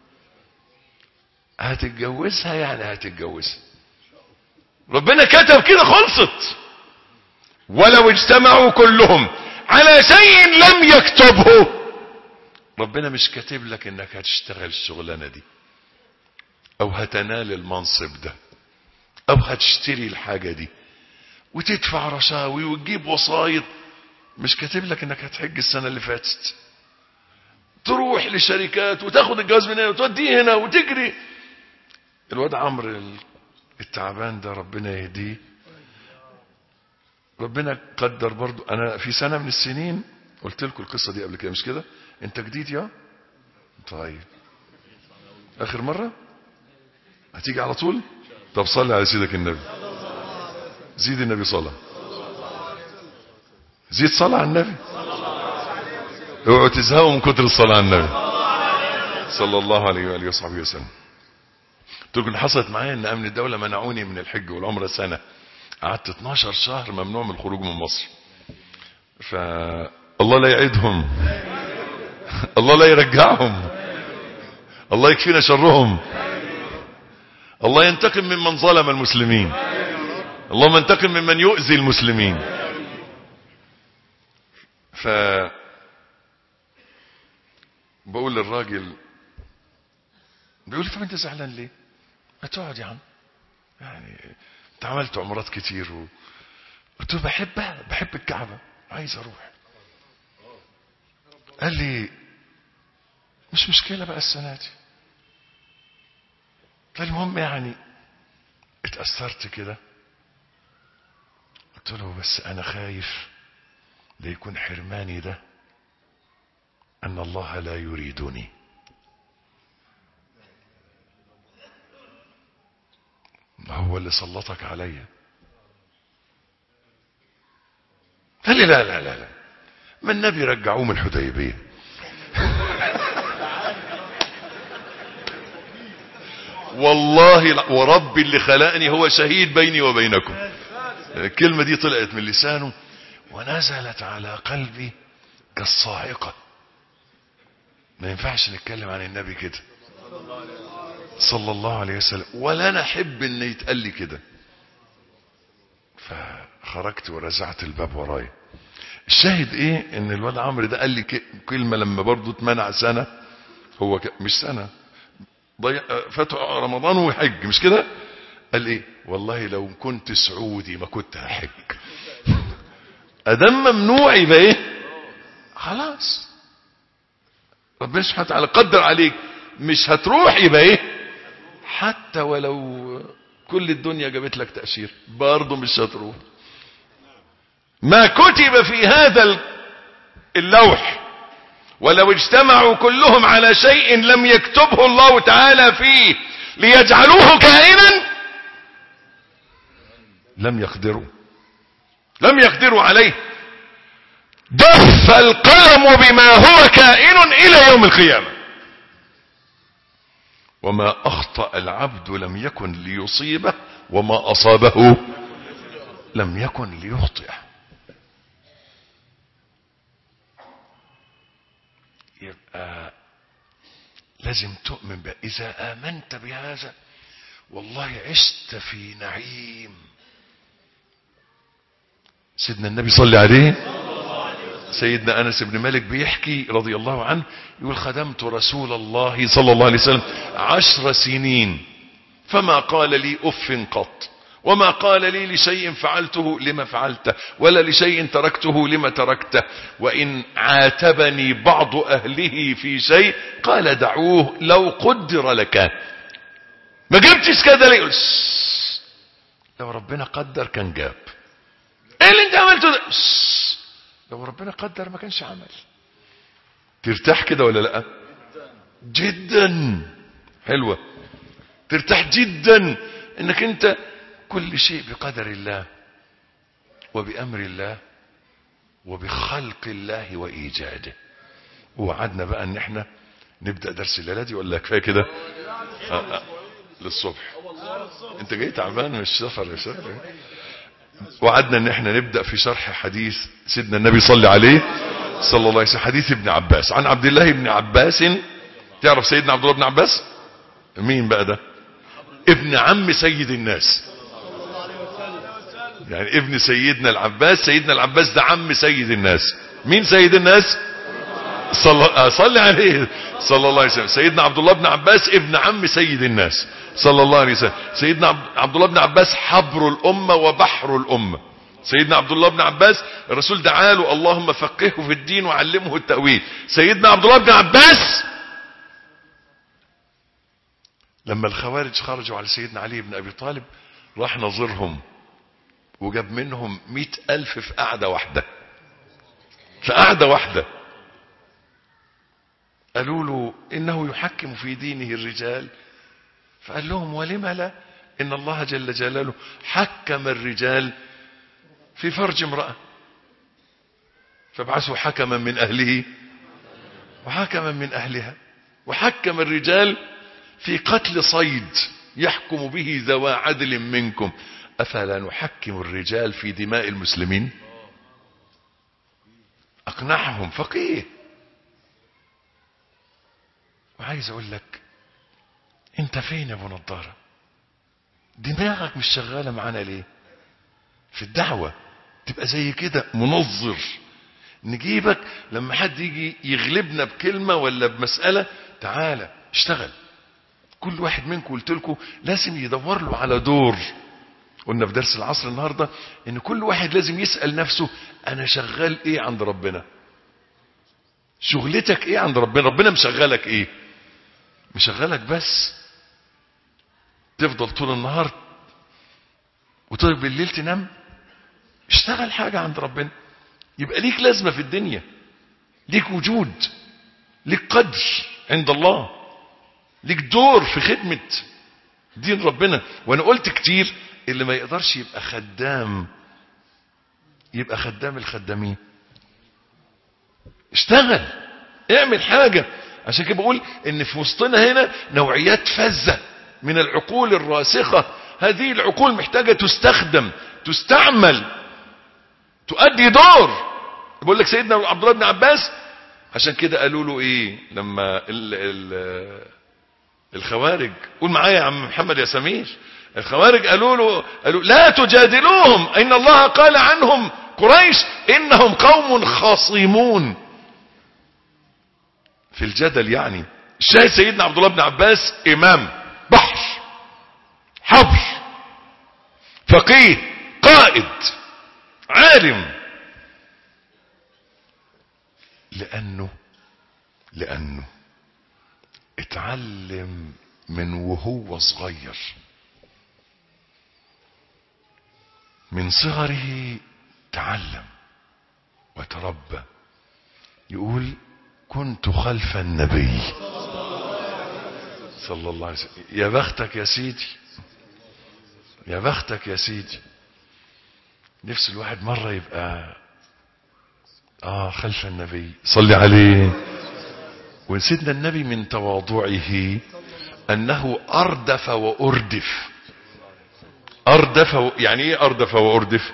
B: هتتجوزها يعني هتتجوزها، ربنا كتب كده خلصت. ولو اجتمعوا كلهم على شيء لم يكتبه، ربنا مش كاتب لك انك هتشتغل الشغلانة دي او هتنال المنصب ده او هتشتري الحاجة دي وتدفع رشاوي وتجيب وصايد. مش كاتب لك انك هتحج السنة اللي فاتت، تروح لشركات وتاخد الجواز من هنا وتوديه هنا وتجري. الواد عمرو التعبان ده ربنا يهديه، ربنا قدر برضو. انا في سنة من السنين قلت لكم القصة دي قبل كده مش كده؟ انت جديد يا طيب، اخر مرة هتيجي على طول. طب صلي على سيدك النبي، زيد النبي صلاة، زيد صلاة على النبي، اوعوا تزهقوا من كتر الصلاة على النبي صلى الله عليه وآله وصحبه وسلم. قلت لكم حصلت معايا ان امن الدولة منعوني من الحج والعمرة سنة، قعدت اتناشر شهر ممنوع من الخروج من مصر. فالله لا يعيدهم، الله لا يرجعهم، الله يكفينا شرهم، الله ينتقم ممن ظلم المسلمين، اللهم انتقم ممن يؤذي المسلمين. ف بقول للراجل، بيقول لي طب انت زعلان ليه؟ ما تقعد يا عم، يعني انت عملت عمرات كتير و... قلت له بحبها، بحب الكعبة، عايز اروح. قال لي مش مشكلة بقى السنة دي. فالمهم يعني اتأثرت كده، قلت له بس انا خايف ليكون حرماني ده ان الله لا يريدني. هو اللي سلطك عليا. قال لي لا لا لا لا، ما النبي رجعوه من الحديبية. والله وربي اللي خلقني هو شهيد بيني وبينكم. الكلمة دي طلعت من لسانه ونزلت على قلبي كالصاعقة. ما ينفعش نتكلم عن النبي كده صلى الله عليه وسلم، ولا انا احب ان يتقال لي كده. فخرجت ورزعت الباب ورايا. الشاهد ايه؟ ان الواد عمرو ده قال لي كلمة لما برضو اتمنع سنة، هو ك... مش سنة ضيع فتح رمضان وحج مش كده؟ قال ايه؟ والله لو كنت سعودي ما كنت هحج. ادم ممنوع يبقى ايه؟ خلاص ربنا سبحانه وتعالى قدر عليك مش هتروح يبقى ايه؟ حتى ولو كل الدنيا جابت لك تأشير برضه مش هتروح. ما كتب في هذا اللوح ولو اجتمعوا كلهم على شيء لم يكتبه الله تعالى فيه ليجعلوه كائنا لم يقدروا لم يقدروا عليه. دف القلم بما هو كائن الى يوم القيامة. وما اخطأ العبد لم يكن ليصيبه وما اصابه لم يكن ليخطئه. آه لازم تؤمن بها. إذا آمنت بهذا والله عشت في نعيم. سيدنا النبي صلى عليه، سيدنا أنس بن مالك بيحكي رضي الله عنه، يقول خدمت رسول الله صلى الله عليه وسلم عشر سنين فما قال لي أف قط، وما قال لي لشيء فعلته لما فعلته، ولا لشيء تركته لما تركته، وإن عاتبني بعض أهله في شيء قال دعوه لو قدر لكان. ما جبتش كده ليه؟ لو ربنا قدر كان جاب. ايه اللي انت عملته ده؟ لو ربنا قدر ما كانش عمل. ترتاح كده ولا لا؟ جدا. حلوة. ترتاح جدا انك انت كل شيء بقدر الله وبأمر الله وبخلق الله وإيجاده. ووعدنا بقى ان احنا نبدأ درس الليلة دي ولا كفاية كده؟ آه آه للصبح. انت جاي تعبان من السفر يا شيخ. وعدنا ان احنا نبدأ في شرح حديث سيدنا النبي صلى عليه صلى الله عليه وسلم، حديث ابن عباس. عن عبد الله بن عباس. تعرف سيدنا عبد الله بن عباس؟ مين بقى ده؟ ابن عم سيد الناس، يعني ابن سيدنا العباس. سيدنا العباس ده عم سيد الناس. مين سيد الناس؟ صلى, صلى عليه صلى الله عليه وسلم. سيدنا عبد الله بن عباس ابن عم سيد الناس صلى الله عليه وسلم. سيدنا عبد الله بن عباس حبر الأمة وبحر الأمة. سيدنا عبد الله بن عباس الرسول دعا له اللهم فقهه في الدين وعلمه التأويل. سيدنا عبد الله بن عباس لما الخوارج خرجوا على سيدنا علي بن أبي طالب راح نظرهم وجاب منهم مئة ألف في قعدة واحدة، في قعدة واحدة. قالوا له إنه يحكم في دينه الرجال، فقال لهم ولم لا، إن الله جل جلاله حكم الرجال في فرج امرأة، فابعثوا حكما من أهله وحكما من أهلها، وحكم الرجال في قتل صيد يحكم به ذوى عدل منكم، أفلا نحكم الرجال في دماء المسلمين؟ أقنعهم فقيه. وعايز أقول لك أنت فين يا أبو نضارة؟ دماغك مش شغالة معانا ليه؟ في الدعوة تبقى زي كده منظر، نجيبك لما حد يجي يغلبنا بكلمة ولا بمسألة، تعالى اشتغل. كل واحد منكم قلت لكم لازم يدور له على دور. قلنا في درس العصر النهاردة ان كل واحد لازم يسأل نفسه انا شغال ايه عند ربنا؟ شغلتك ايه عند ربنا؟ ربنا مشغلك ايه؟ مشغلك بس تفضل طول النهار وطول بالليل تنام؟ اشتغل حاجة عند ربنا يبقى ليك لازمة في الدنيا، ليك وجود، ليك قدر عند الله، ليك دور في خدمة دين ربنا. وانا قلت كتير اللي ما يقدرش يبقى خدام يبقى خدام الخدامين. اشتغل، اعمل حاجة. عشان كده بقول ان في وسطنا هنا نوعيات فزة من العقول الراسخة. هذه العقول محتاجة تستخدم، تستعمل، تؤدي دور. بقول لك سيدنا عبد الله بن عباس عشان كده قالوا له ايه لما ال ال الخوارج، قول معايا يا عم محمد يا سمير، الخوارج قالوا له قالوا لا تجادلوهم ان الله قال عنهم قريش انهم قوم خصيمون. في الجدل يعني. الشاهد سيدنا عبد الله بن عباس امام، بحر، حبر، فقيه، قائد، عالم. لانه لانه اتعلم من وهو صغير، من صغره تعلم وتربى. يقول كنت خلف النبي صلى الله عليه وسلم. يا بختك يا سيدي، يا بختك يا سيدي. نفس الواحد مرة يبقى آه خلف النبي صلى عليه. وسيدنا النبي من تواضعه أنه أردف وأردف. أردف و... يعني إيه أردف وأردف؟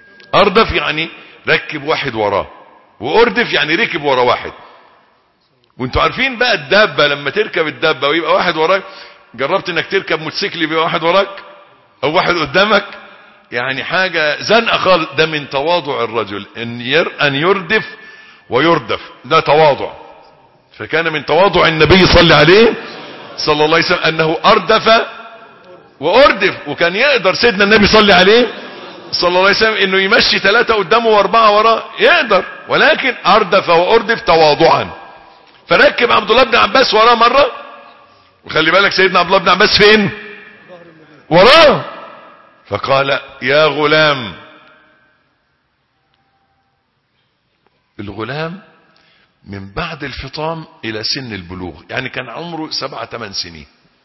B: أردف يعني ركب واحد وراه، وأردف يعني ركب ورا واحد. وانتوا عارفين بقى الدابة لما تركب الدابة ويبقى واحد وراك، جربت انك تركب موتوسيكل يبقى واحد وراك او واحد قدامك، يعني حاجة زنقة خالص. ده من تواضع الرجل ان, ير أن يردف ويردف، ده تواضع. فكان من تواضع النبي صلى عليه صلى الله عليه وسلم انه اردف واردف. وكان يقدر سيدنا النبي صلى عليه صلى الله عليه وسلم انه يمشي ثلاثة قدامه واربعة وراه، يقدر، ولكن اردف واردف تواضعا. فركب عبد الله بن عباس وراه مرة، وخلي بالك سيدنا عبد الله بن عباس فين؟ وراه. فقال يا غلام. الغلام من بعد الفطام الى سن البلوغ، يعني كان عمره سبعة ثمان سنين،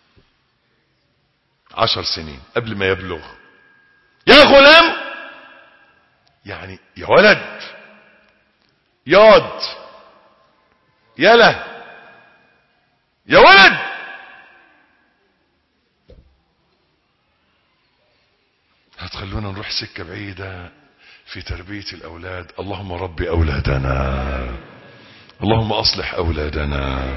B: عشر سنين قبل ما يبلغ. يا غلام يعني يا ولد، ياض، يلا يا ولد. هتخلونا نروح سكة بعيدة في تربية الأولاد. اللهم ربي أولادنا، اللهم أصلح أولادنا.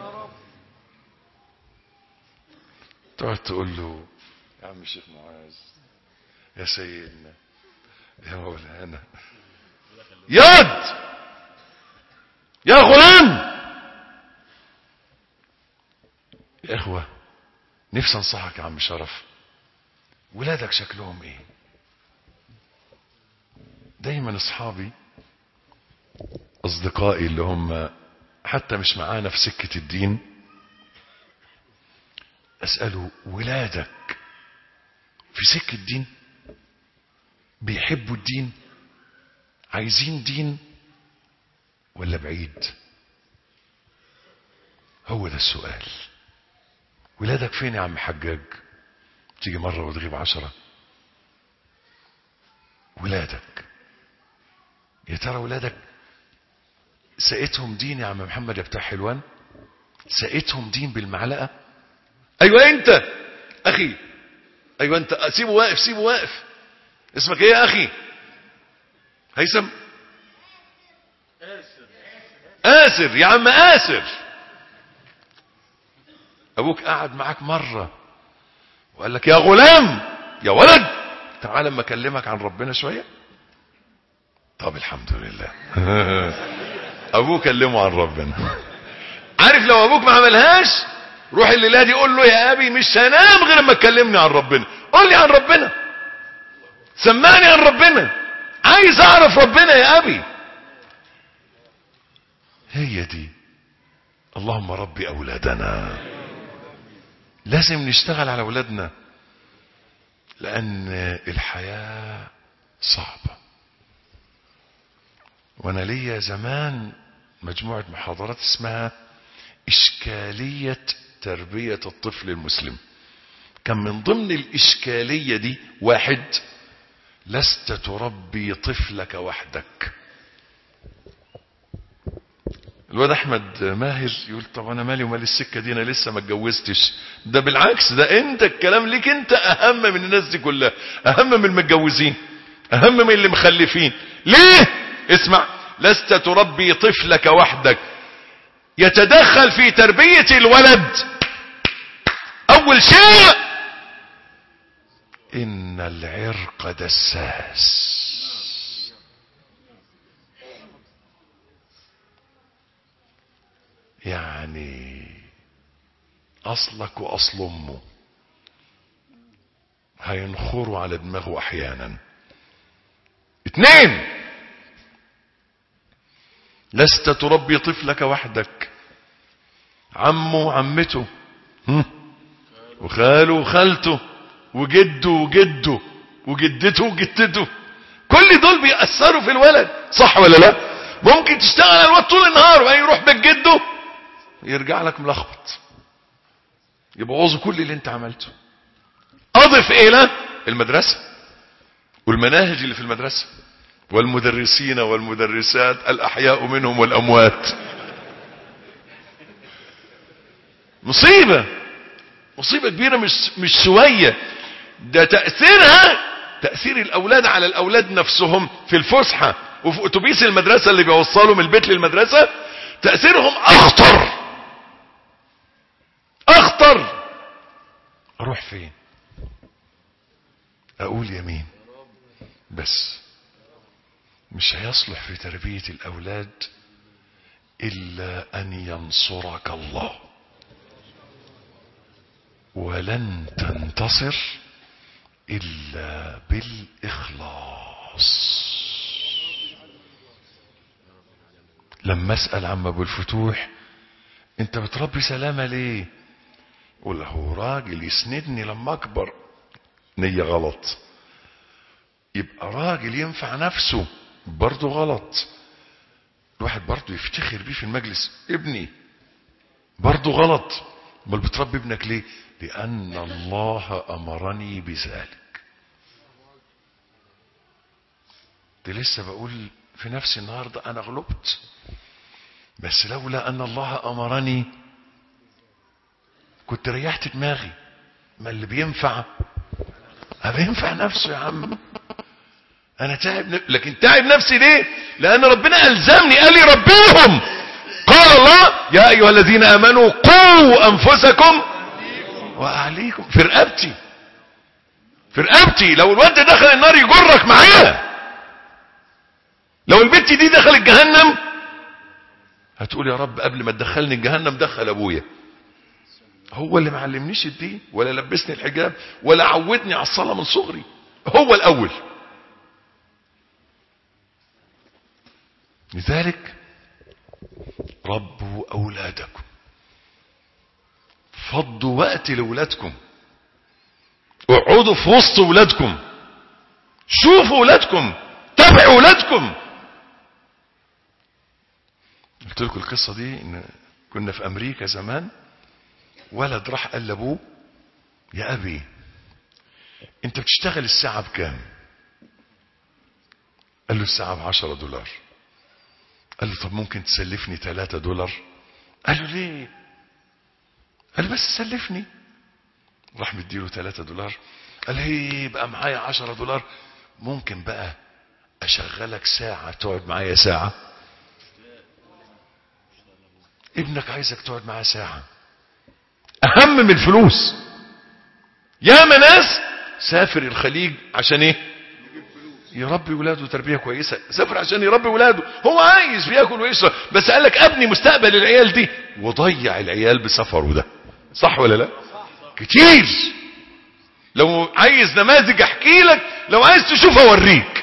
B: تقعد تقول له يا عم الشيخ معاذ، يا سيدنا، يا مولانا، ياد، يا غلام. يا اخوة نفسي انصحك يا عم شرف، ولادك شكلهم ايه؟ دايما اصحابي اصدقائي اللي هم حتى مش معانا في سكة الدين، اسأله ولادك في سكة الدين؟ بيحبوا الدين؟ عايزين دين ولا بعيد؟ هو ده السؤال. ولادك فين يا عم حجاج؟ تيجي مرة وتغيب عشرة. ولادك يا ترى ولادك سقيتهم دين يا عم محمد يا بتاع حلوان؟ سقيتهم دين بالمعلقة؟ ايوه انت اخي، ايوه انت، سيبه واقف، سيبه واقف. اسمك ايه يا اخي؟ هيثم؟ آسر. آسر يا عم آسر. ابوك قعد معاك مرة وقال لك يا غلام، يا ولد، تعال اما اكلمك عن ربنا شوية؟ طب الحمد لله. ابوك كلمه عن ربنا. عارف لو ابوك ما عملهاش، روح الليلة دي قول له يا ابي مش هنام غير اما تكلمني عن ربنا. قول لي عن ربنا، سمعني عن ربنا، عايز اعرف ربنا يا ابي. هي دي. اللهم ربي اولادنا. لازم نشتغل على اولادنا، لان الحياة صعبة. وانا ليا زمان مجموعة محاضرات اسمها اشكالية تربية الطفل المسلم. كان من ضمن الاشكالية دي واحد، لست تربي طفلك وحدك. الواد احمد ماهر يقول طب انا مالي ومال السكة دي، انا لسه ما اتجوزتش. ده بالعكس، ده انت الكلام ليك انت اهم من الناس دي كلها، اهم من المتجوزين، اهم من اللي مخلفين. ليه؟ اسمع، لست تربي طفلك وحدك. يتدخل في تربية الولد اول شيء ان العرق دساس. يعني اصلك واصل امه هينخروا على دماغه احيانا. اتنين، لست تربي طفلك وحدك. عمه وعمته وخاله وخالته وجده وجده وجدته وجدته، كل دول بيأثروا في الولد، صح ولا لا؟ ممكن تشتغل على الولد طول النهار وبعدين يروح بيت جده يرجع لك ملخبط، يبوظوا كل اللي انت عملته. اضف الى المدرسة والمناهج اللي في المدرسة والمدرسين والمدرسات الاحياء منهم والاموات. مصيبة، مصيبة كبيرة، مش مش شوية. ده تأثيرها تأثير الاولاد على الاولاد نفسهم في الفسحة وفي اتوبيس المدرسة اللي بيوصلوا من البيت للمدرسة. تأثيرهم اخطر اخطر. اروح فين؟ اقول يمين بس. مش هيصلح في تربية الاولاد الا ان ينصرك الله، ولن تنتصر الا بالاخلاص. لما اسأل عم ابو الفتوح انت بتربي سلامة ليه؟ قول له راجل يسندني لما اكبر. نية غلط. يبقى راجل ينفع نفسه برضه غلط. الواحد برضه يفتخر بيه في المجلس ابني برضه غلط. بل بتربي ابنك ليه؟ لأن الله أمرني بذلك. دي لسه بقول في نفسي النهاردة أنا غلبت، بس لولا أن الله أمرني كنت ريحت دماغي. ما اللي بينفع بينفع نفسه يا عم. أنا تعب ن... لكن تعب نفسي ليه؟ لأن ربنا ألزمني، قال لي ربيهم. قال الله يا أيها الذين آمنوا قوا أنفسكم وأهليكم. في رقبتي في رقبتي. لو الواد دخل النار يجرك معاه. لو البت دي دخلت جهنم هتقول يا رب قبل ما تدخلني الجهنم دخل ابويا. هو اللي معلمنيش الدين ولا لبسني الحجاب ولا عودني على الصلاة من صغري. هو الاول. لذلك ربوا اولادكم. فضوا وقت لاولادكم. اقعدوا في وسط اولادكم. شوفوا اولادكم. تابعوا اولادكم. قلت لكم القصة دي ان كنا في امريكا زمان. ولد راح قال لابوه يا ابي انت بتشتغل الساعة بكام؟ قال له الساعة بعشرة دولار. قال له طب ممكن تسلفني ثلاثة دولار؟ قال له ليه؟ قال له بس سلفني. راح مديله ثلاثة دولار. قال هي يبقى معايا عشرة دولار. ممكن بقى اشغلك ساعة تقعد معايا ساعة؟ ابنك عايزك تقعد معاه ساعة. اهم من الفلوس. يا ناس سافر الخليج عشان ايه؟ يربي ولاده تربية كويسة. سافر عشان يربي ولاده. هو عايز بياكل ويشرب بس قالك ابني مستقبل العيال دي وضيع العيال بسفره ده. صح ولا لا؟ كتير. لو عايز نماذج احكي لك، لو عايز تشوف اوريك.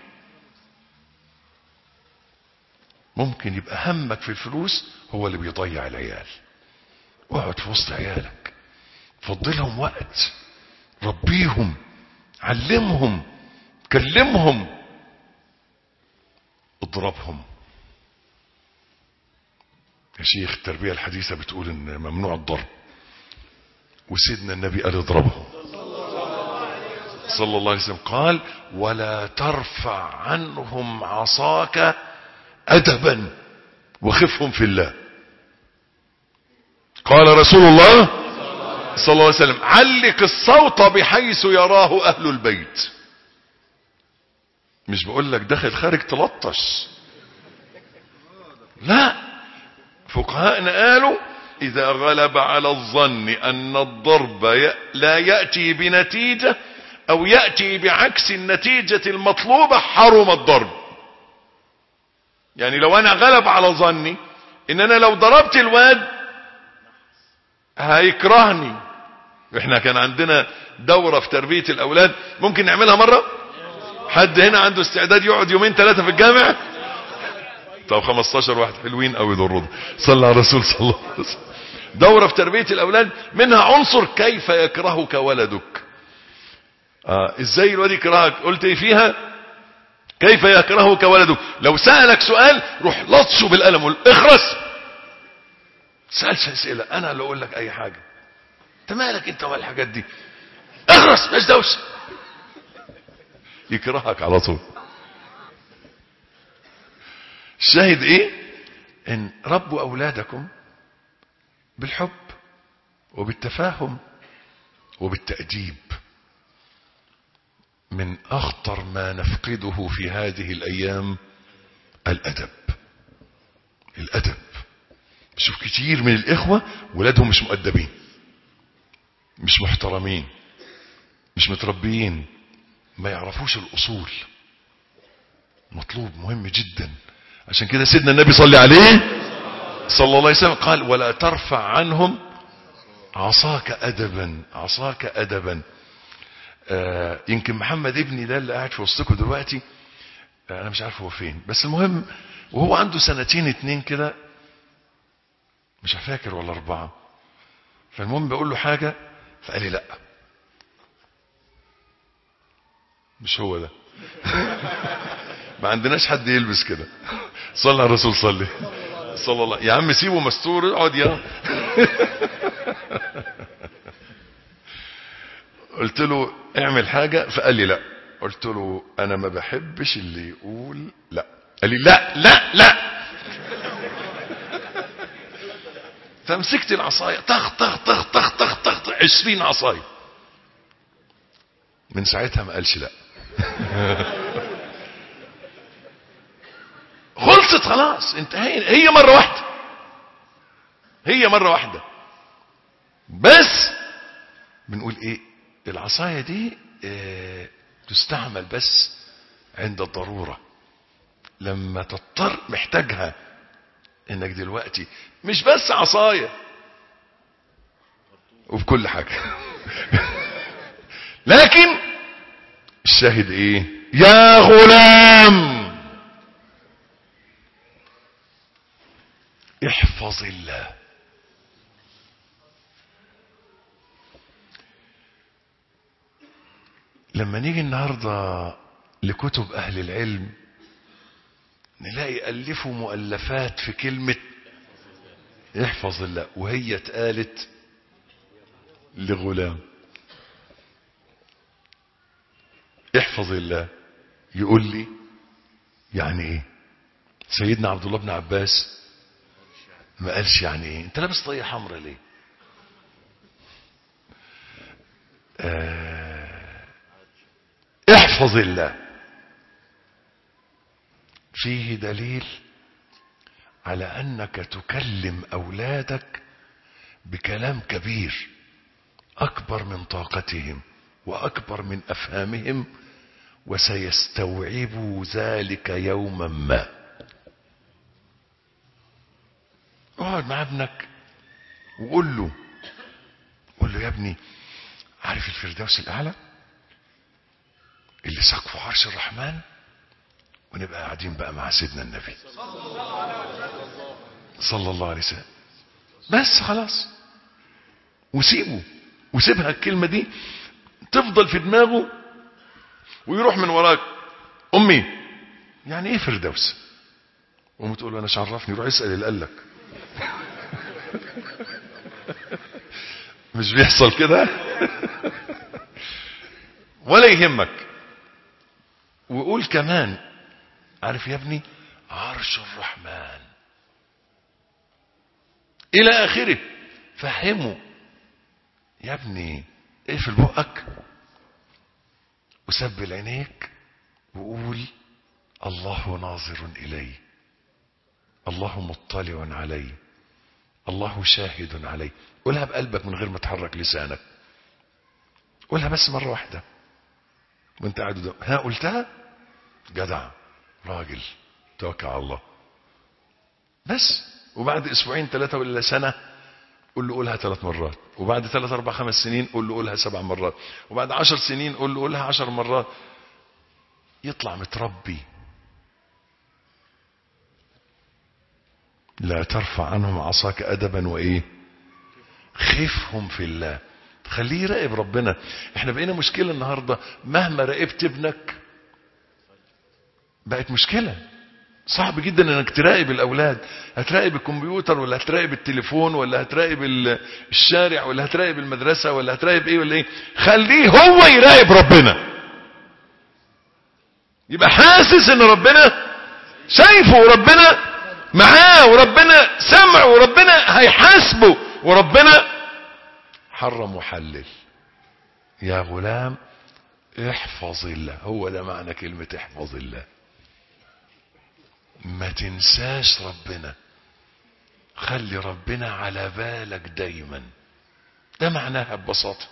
B: ممكن يبقى همك في الفلوس هو اللي بيضيع العيال. اقعد في وسط عيالك. فضلهم وقت. ربيهم. علمهم. كلمهم. اضربهم. يا شيخ التربية الحديثة بتقول ان ممنوع الضرب، وسيدنا النبي قال اضربهم صلى الله عليه وسلم. قال ولا ترفع عنهم عصاك أدبا وخفهم في الله. قال رسول الله صلى الله عليه وسلم علق الصوت بحيث يراه أهل البيت. مش بقول لك داخل خارج تلطش، لا. فقهاءنا قالوا إذا غلب على الظن أن الضرب لا يأتي بنتيجة أو يأتي بعكس النتيجة المطلوبة حرم الضرب. يعني لو أنا غلب على ظني إن أنا لو ضربت الواد هيكرهني. إحنا كان عندنا دورة في تربية الأولاد ممكن نعملها مرة. حد هنا عنده استعداد يقعد يومين ثلاثة في الجامع؟ طب خمستاشر واحد حلوين قوي دول. صلى على الرسول صلى الله عليه وسلم. دورة في تربية الأولاد منها عنصر كيف يكرهك ولدك. آه ازاي الواد يكرهك؟ قلت ايه فيها؟ كيف يكرهك ولدك. لو سألك سؤال روح لطشه بالقلم قول اخرس. سألش اسئلة انا اللي اقول لك اي حاجة. انت مالك انت والحاجات دي؟ اخرس مش دوشه. يكرهك على طول. الشاهد ايه؟ ان ربوا اولادكم بالحب وبالتفاهم وبالتأديب. من اخطر ما نفقده في هذه الايام الادب. الادب شوف كتير من الإخوة ولادهم مش مؤدبين، مش محترمين، مش متربيين، ما يعرفوش الأصول. مطلوب مهم جدا. عشان كده سيدنا النبي صلى عليه صلى الله عليه وسلم قال ولا ترفع عنهم عصاك أدبا، عصاك أدبا. آه يمكن محمد ابني ده اللي قاعد في وسطكم دلوقتي، آه أنا مش عارف هو فين، بس المهم وهو عنده سنتين اتنين كده، مش فاكر ولا أربعة، فالمهم بقول له حاجة فقال لي لا مش هو ده. ما عندناش حد يلبس كده. صلى على الرسول، صلي صلى الله. يا عم سيبه مستور، اقعد يا. قلت له اعمل حاجة فقال لي لا. قلت له انا ما بحبش اللي يقول لا. قال لي لا لا لا. فمسكت العصاية طخ طخ طخ طخ طخ طخ عشرين عصاية. من ساعتها ما قالش لا. خلصت خلاص انتهينا. هي مرة واحدة، هي مرة واحدة بس. بنقول ايه؟ العصاية دي اه تستعمل بس عند الضرورة، لما تضطر محتاجها. انك دلوقتي مش بس عصاية وفي كل حاجة. لكن الشاهد ايه؟ يا غلام احفظ الله. لما نيجي النهاردة لكتب اهل العلم نلاقي ألفوا مؤلفات في كلمة احفظ الله، وهي اتقالت لغلام. احفظ الله يقول لي يعني ايه؟ سيدنا عبد الله بن عباس ما قالش يعني ايه. انت لابس طاقية حمراء ليه؟ آه احفظ الله فيه دليل على انك تكلم اولادك بكلام كبير اكبر من طاقتهم واكبر من افهامهم، وسيستوعبوا ذلك يوما ما. اقعد مع ابنك وقول له قول له يا ابني، عارف الفردوس الاعلى اللي سقفه عرش الرحمن؟ ونبقى قاعدين بقى مع سيدنا النبي صلى الله عليه وسلم بس خلاص، وسيبه وسيبها الكلمة دي تفضل في دماغه ويروح من وراك. امي يعني ايه فردوس؟ وامي تقول له انا شعرفني، روح اسأل اللي قال لك. مش بيحصل كده؟ ولا يهمك. وقول كمان عارف يا ابني عرش الرحمن الى اخره. فهمه يا ابني، اقفل بقك وسبل عينيك وقول الله ناظر الي، الله مطلع علي، الله شاهد علي. قولها بقلبك من غير ما تحرك لسانك. قولها بس مرة واحدة وانت قاعد. ها قلتها؟ جدع راجل توكل على الله بس. وبعد اسبوعين ثلاثة ولا سنة قول له قولها ثلاث مرات، وبعد ثلاث اربع خمس سنين قول له قولها سبع مرات، وبعد عشر سنين قول له قولها عشر مرات. يطلع متربي. لا ترفع عنهم عصاك أدبا وإيه؟ خفهم في الله. خليه يراقب ربنا. احنا بقينا مشكلة النهاردة، مهما راقبت ابنك بقت مشكلة. صعب جدا انك تراقب الاولاد. هتراقب الكمبيوتر ولا هتراقب التليفون ولا هتراقب الشارع ولا هتراقب المدرسة ولا هتراقب ايه ولا ايه؟ خليه هو يراقب ربنا، يبقى حاسس ان ربنا شايفه وربنا معاه وربنا سمع وربنا هيحاسبه وربنا حرم وحلل. يا غلام احفظ الله. هو ده معنى كلمة احفظ الله. ما تنساش ربنا. خلي ربنا على بالك دايما. ده معناها ببساطة.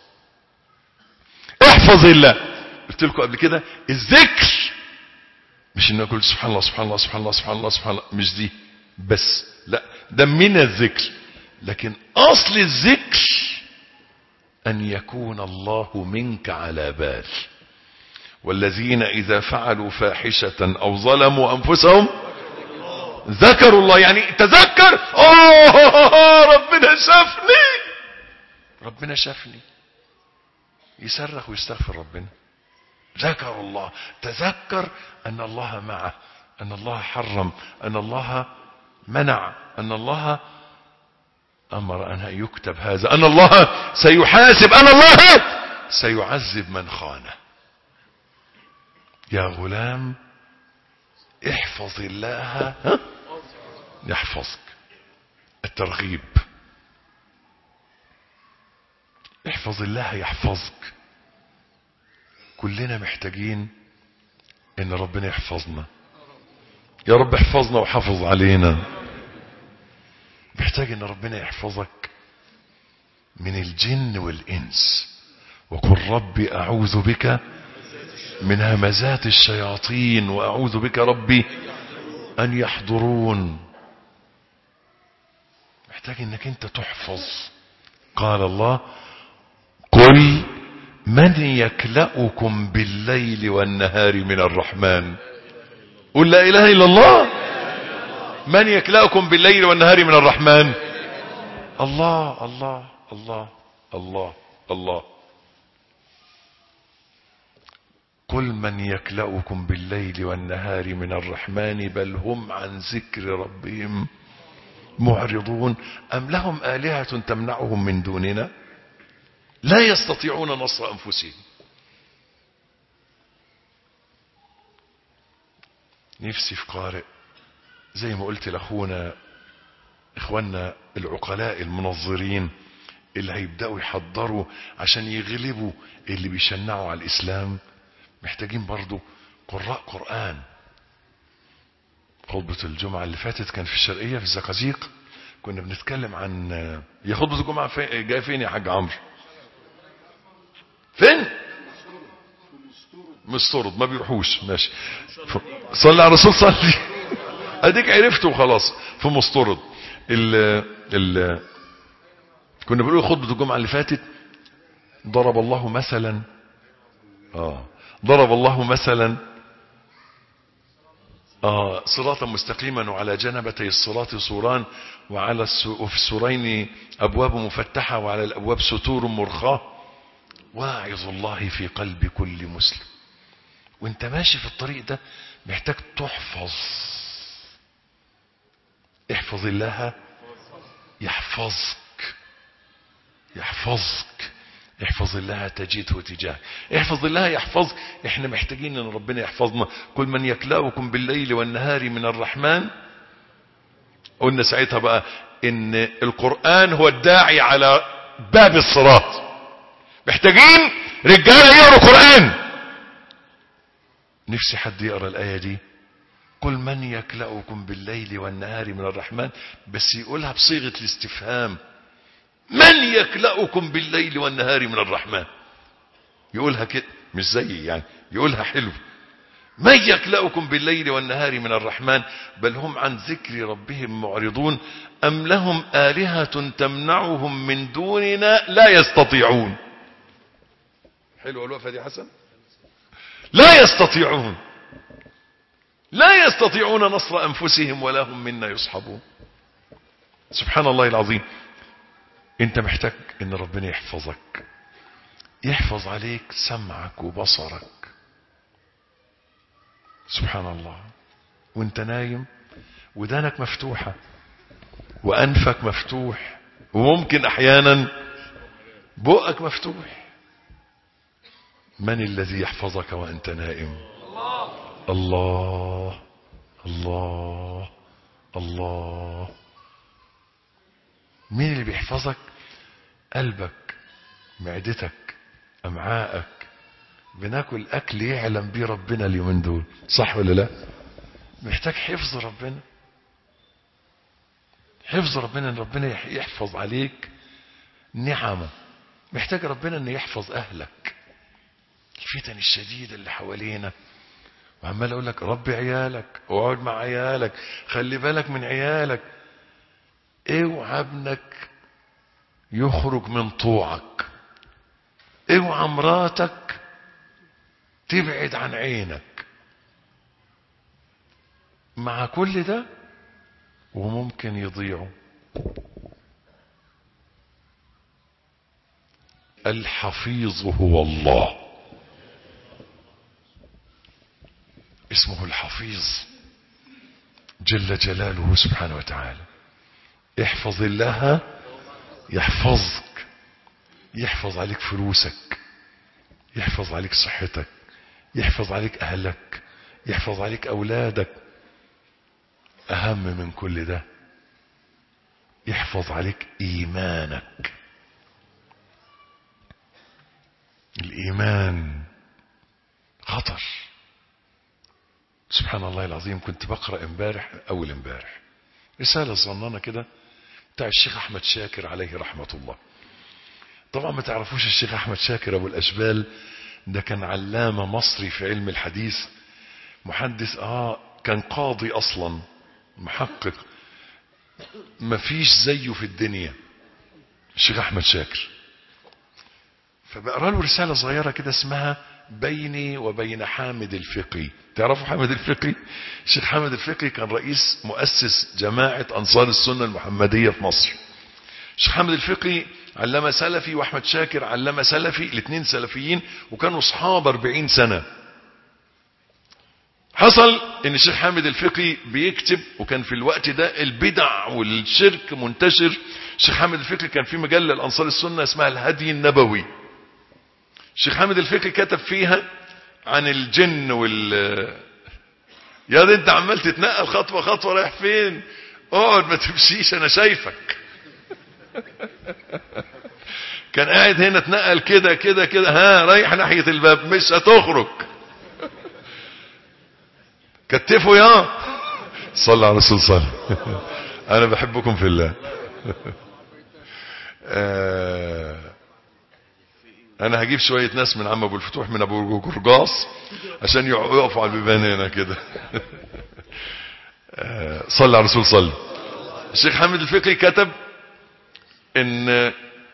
B: احفظ الله. قلت لكم قبل كده الذكر مش ان اقول سبحان الله سبحان الله سبحان الله سبحان الله سبحان الله، مش دي بس، لا ده من الذكر، لكن اصل الذكر ان يكون الله منك على بال. والذين اذا فعلوا فاحشة او ظلموا انفسهم ذكروا الله، يعني تذكر اوه ربنا شافني، ربنا شافني، يصرخ ويستغفر ربنا. ذكر الله، تذكر ان الله معه، ان الله حرم، ان الله منع، ان الله امر ان يكتب هذا، ان الله سيحاسب، ان الله سيعذب من خانه. يا غلام احفظ الله يحفظك. الترغيب، احفظ الله يحفظك. كلنا محتاجين ان ربنا يحفظنا. يا رب احفظنا وحافظ علينا. محتاج ان ربنا يحفظك من الجن والانس. وقل ربي اعوذ بك من همزات الشياطين واعوذ بك ربي ان يحضرون. محتاج انك انت تحفظ. قال الله قل من يكلأكم بالليل والنهار من الرحمن. قل لا اله الا الله. من يكلأكم بالليل والنهار من الرحمن. الله الله الله الله الله. قل من يكلأكم بالليل والنهار من الرحمن بل هم عن ذكر ربهم معرضون أم لهم آلهة تمنعهم من دوننا لا يستطيعون نصر أنفسهم. نفسي في قارئ زي ما قلت لأخونا إخواننا العقلاء المنظرين اللي هيبدأوا يحضروا عشان يغلبوا اللي بيشنعوا على الإسلام. محتاجين برضو قراء قرآن. خطبة الجمعة اللي فاتت كان في الشرقية في الزقازيق، كنا بنتكلم عن يا خطبة الجمعة في... جاي فين يا حاج عمرو؟ فين؟ مسترد ما بيروحوش. ماشي ف... صلي على الرسول صلي. اديك عرفته وخلاص. في مسترد ال... ال... كنا بنقول خطبة الجمعة اللي فاتت ضرب الله مثلا اه ضرب الله مثلا آه صراطا مستقيما وعلى جنبتي الصراط سوران وعلى وفي السورين أبواب مفتحة وعلى الأبواب ستور مرخاة واعظ الله في قلب كل مسلم. وانت ماشي في الطريق ده محتاج تحفظ. احفظ الله يحفظك يحفظك. احفظ الله تجده تجاهك. احفظ الله يحفظك. احنا محتاجين ان ربنا يحفظنا. كل من يكلأكم بالليل والنهار من الرحمن. قلنا ساعتها بقى ان القرآن هو الداعي على باب الصراط. محتاجين رجالة يقروا قرآن. نفسي حد يقرأ الآية دي. كل من يكلأكم بالليل والنهار من الرحمن، بس يقولها بصيغة الاستفهام. من يكلأكم بالليل والنهار من الرحمن. يقولها كده مش زي يعني يقولها حلو. من يكلأكم بالليل والنهار من الرحمن بل هم عن ذكر ربهم معرضون أم لهم آلهة تمنعهم من دوننا لا يستطيعون. حلوة الوقفة دي حسن. لا يستطيعون لا يستطيعون نصر أنفسهم ولا هم منا يصحبون. سبحان الله العظيم. انت محتاج ان ربنا يحفظك. يحفظ عليك سمعك وبصرك. سبحان الله. وانت نايم ودانك مفتوحة وانفك مفتوح وممكن احيانا بقك مفتوح. من الذي يحفظك وانت نائم؟ الله الله الله. مين اللي بيحفظك؟ قلبك، معدتك، امعائك. بناكل اكل يعلم بيه ربنا اليومين دول، صح ولا لا؟ محتاج حفظ ربنا. حفظ ربنا ان ربنا يحفظ عليك نعمه. محتاج ربنا ان يحفظ اهلك. الفتن الشديدة اللي حوالينا، وعمال اقول لك ربي عيالك، اقعد مع عيالك، خلي بالك من عيالك. اوعى ابنك يخرج من طوعك، اوعى مراتك تبعد عن عينك. مع كل ده وممكن يضيعوا. الحفيظ هو الله، اسمه الحفيظ جل جلاله سبحانه وتعالى. احفظ الله يحفظك، يحفظ عليك فلوسك، يحفظ عليك صحتك، يحفظ عليك اهلك، يحفظ عليك اولادك. اهم من كل ده يحفظ عليك ايمانك. الايمان خطر. سبحان الله العظيم، كنت بقرأ امبارح اول امبارح رسالة صغننة كده بتاع الشيخ احمد شاكر عليه رحمة الله. طبعا ما تعرفوش الشيخ احمد شاكر ابو الاشبال ده كان علامة مصري في علم الحديث، محدث، اه كان قاضي اصلا، محقق، مفيش زيه في الدنيا الشيخ احمد شاكر. فبقرأ له رسالة صغيرة كده اسمها بيني وبين حامد الفقي. تعرفوا حامد الفقي؟ الشيخ حامد الفقي كان رئيس مؤسس جماعة أنصار السنة المحمدية في مصر. الشيخ حامد الفقي علامة سلفي، وأحمد شاكر علامة سلفي، الاثنين سلفيين وكانوا أصحاب أربعين سنة. حصل ان الشيخ حامد الفقي بيكتب، وكان في الوقت ده البدع والشرك منتشر. الشيخ حامد الفقي كان في مجلة الأنصار السنة اسمها الهدي النبوي. الشيخ حامد الفقي كتب فيها عن الجن وال يا دي انت عمال تتنقل خطوة خطوة، رايح فين؟ اقعد ما تمشيش انا شايفك. كان قاعد هنا اتنقل كده كده كده، ها رايح ناحية الباب، مش هتخرج. كتفوا يا صلى على الرسول صلى. انا بحبكم في الله. انا هجيب شوية ناس من عم ابو الفتوح من ابو قرقاص عشان يقفوا على البيبان هنا كده. صلى على الرسول صلى. الشيخ حامد الفقي كتب ان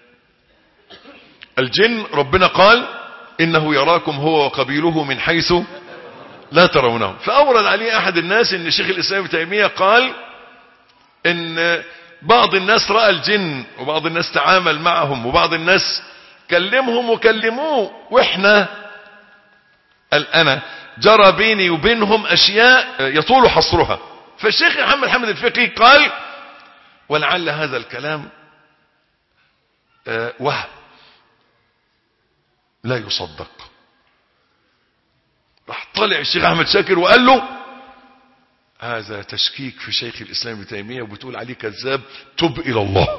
B: الجن ربنا قال انه يراكم هو وقبيله من حيث لا ترونهم. فاورد عليه احد الناس ان شيخ الاسلام ابن تيمية قال ان بعض الناس رأى الجن، وبعض الناس تعامل معهم، وبعض الناس كلمهم وكلموه، واحنا انا جرى بيني وبينهم اشياء يطول حصرها. فالشيخ محمد حامد الفقي قال ولعل هذا الكلام وهم لا يصدق. راح طلع الشيخ احمد شاكر وقال له هذا تشكيك في شيخ الاسلام ابن تيمية وبتقول عليه كذاب، تب الى الله.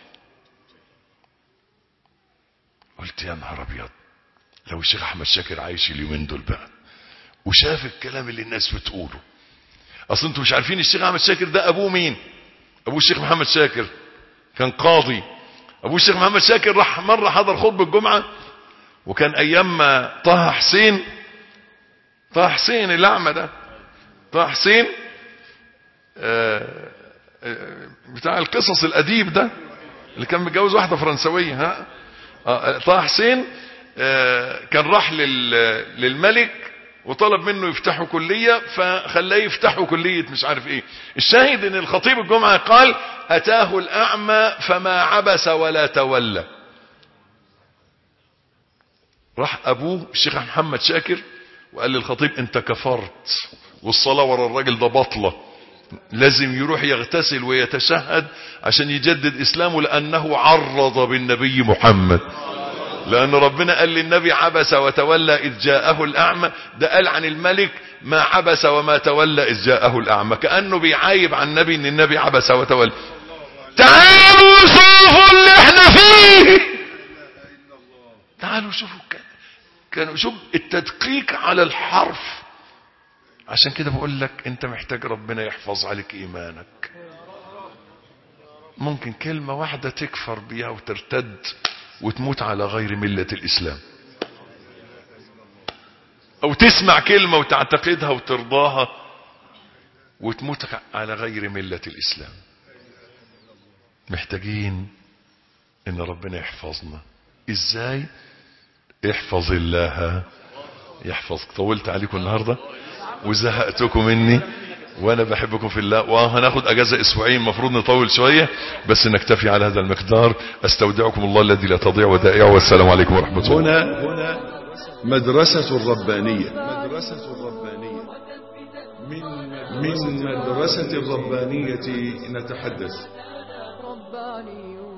B: قلت يا نهار ابيض، لو الشيخ احمد شاكر عايش اليومين دول بقى وشاف الكلام اللي الناس بتقوله. اصل انتوا مش عارفين الشيخ احمد شاكر ده ابوه مين؟ ابوه الشيخ محمد شاكر كان قاضي. ابوه الشيخ محمد شاكر راح مرة حضر خطبة الجمعة، وكان ايام ما طه حسين طه حسين الاعمى ده، طه حسين بتاع القصص الاديب ده اللي كان متجوز واحدة فرنسوية، ها طه حسين كان راح للملك وطلب منه يفتحوا كلية، فخلاه يفتحوا كلية مش عارف ايه. الشاهد ان الخطيب الجمعة قال اتاه الاعمى فما عبس ولا تولى. راح ابوه الشيخ محمد شاكر وقال للخطيب انت كفرت، والصلاة ورا الراجل ده بطلة، لازم يروح يغتسل ويتشهد عشان يجدد اسلامه، لانه عرض بالنبي محمد. لان ربنا قال للنبي عبس وتولى اذ جاءه الاعمى، ده قال عن الملك ما عبس وما تولى اذ جاءه الاعمى، كأنه بيعايب عن النبي ان النبي عبس وتولى. تعالوا شوفوا اللي احنا فيه، تعالوا شوفوا كانوا شوف التدقيق على الحرف. عشان كده بقول لك انت محتاج ربنا يحفظ عليك ايمانك. ممكن كلمة واحدة تكفر بيها وترتد وتموت على غير ملة الإسلام، أو تسمع كلمة وتعتقدها وترضاها وتموت على غير ملة الإسلام. محتاجين إن ربنا يحفظنا. إزاي؟ احفظ الله يحفظك. طولت عليكم النهاردة وزهقتكم مني، وانا بحبكم في الله، وهناخد اجازة اسبوعين، المفروض نطول شوية بس نكتفي على هذا المقدار. استودعكم الله الذي لا تضيع ودائعه، والسلام عليكم ورحمة الله.
A: هنا هنا مدرسة الربانية، مدرسة الربانية من من مدرسة الربانية نتحدث.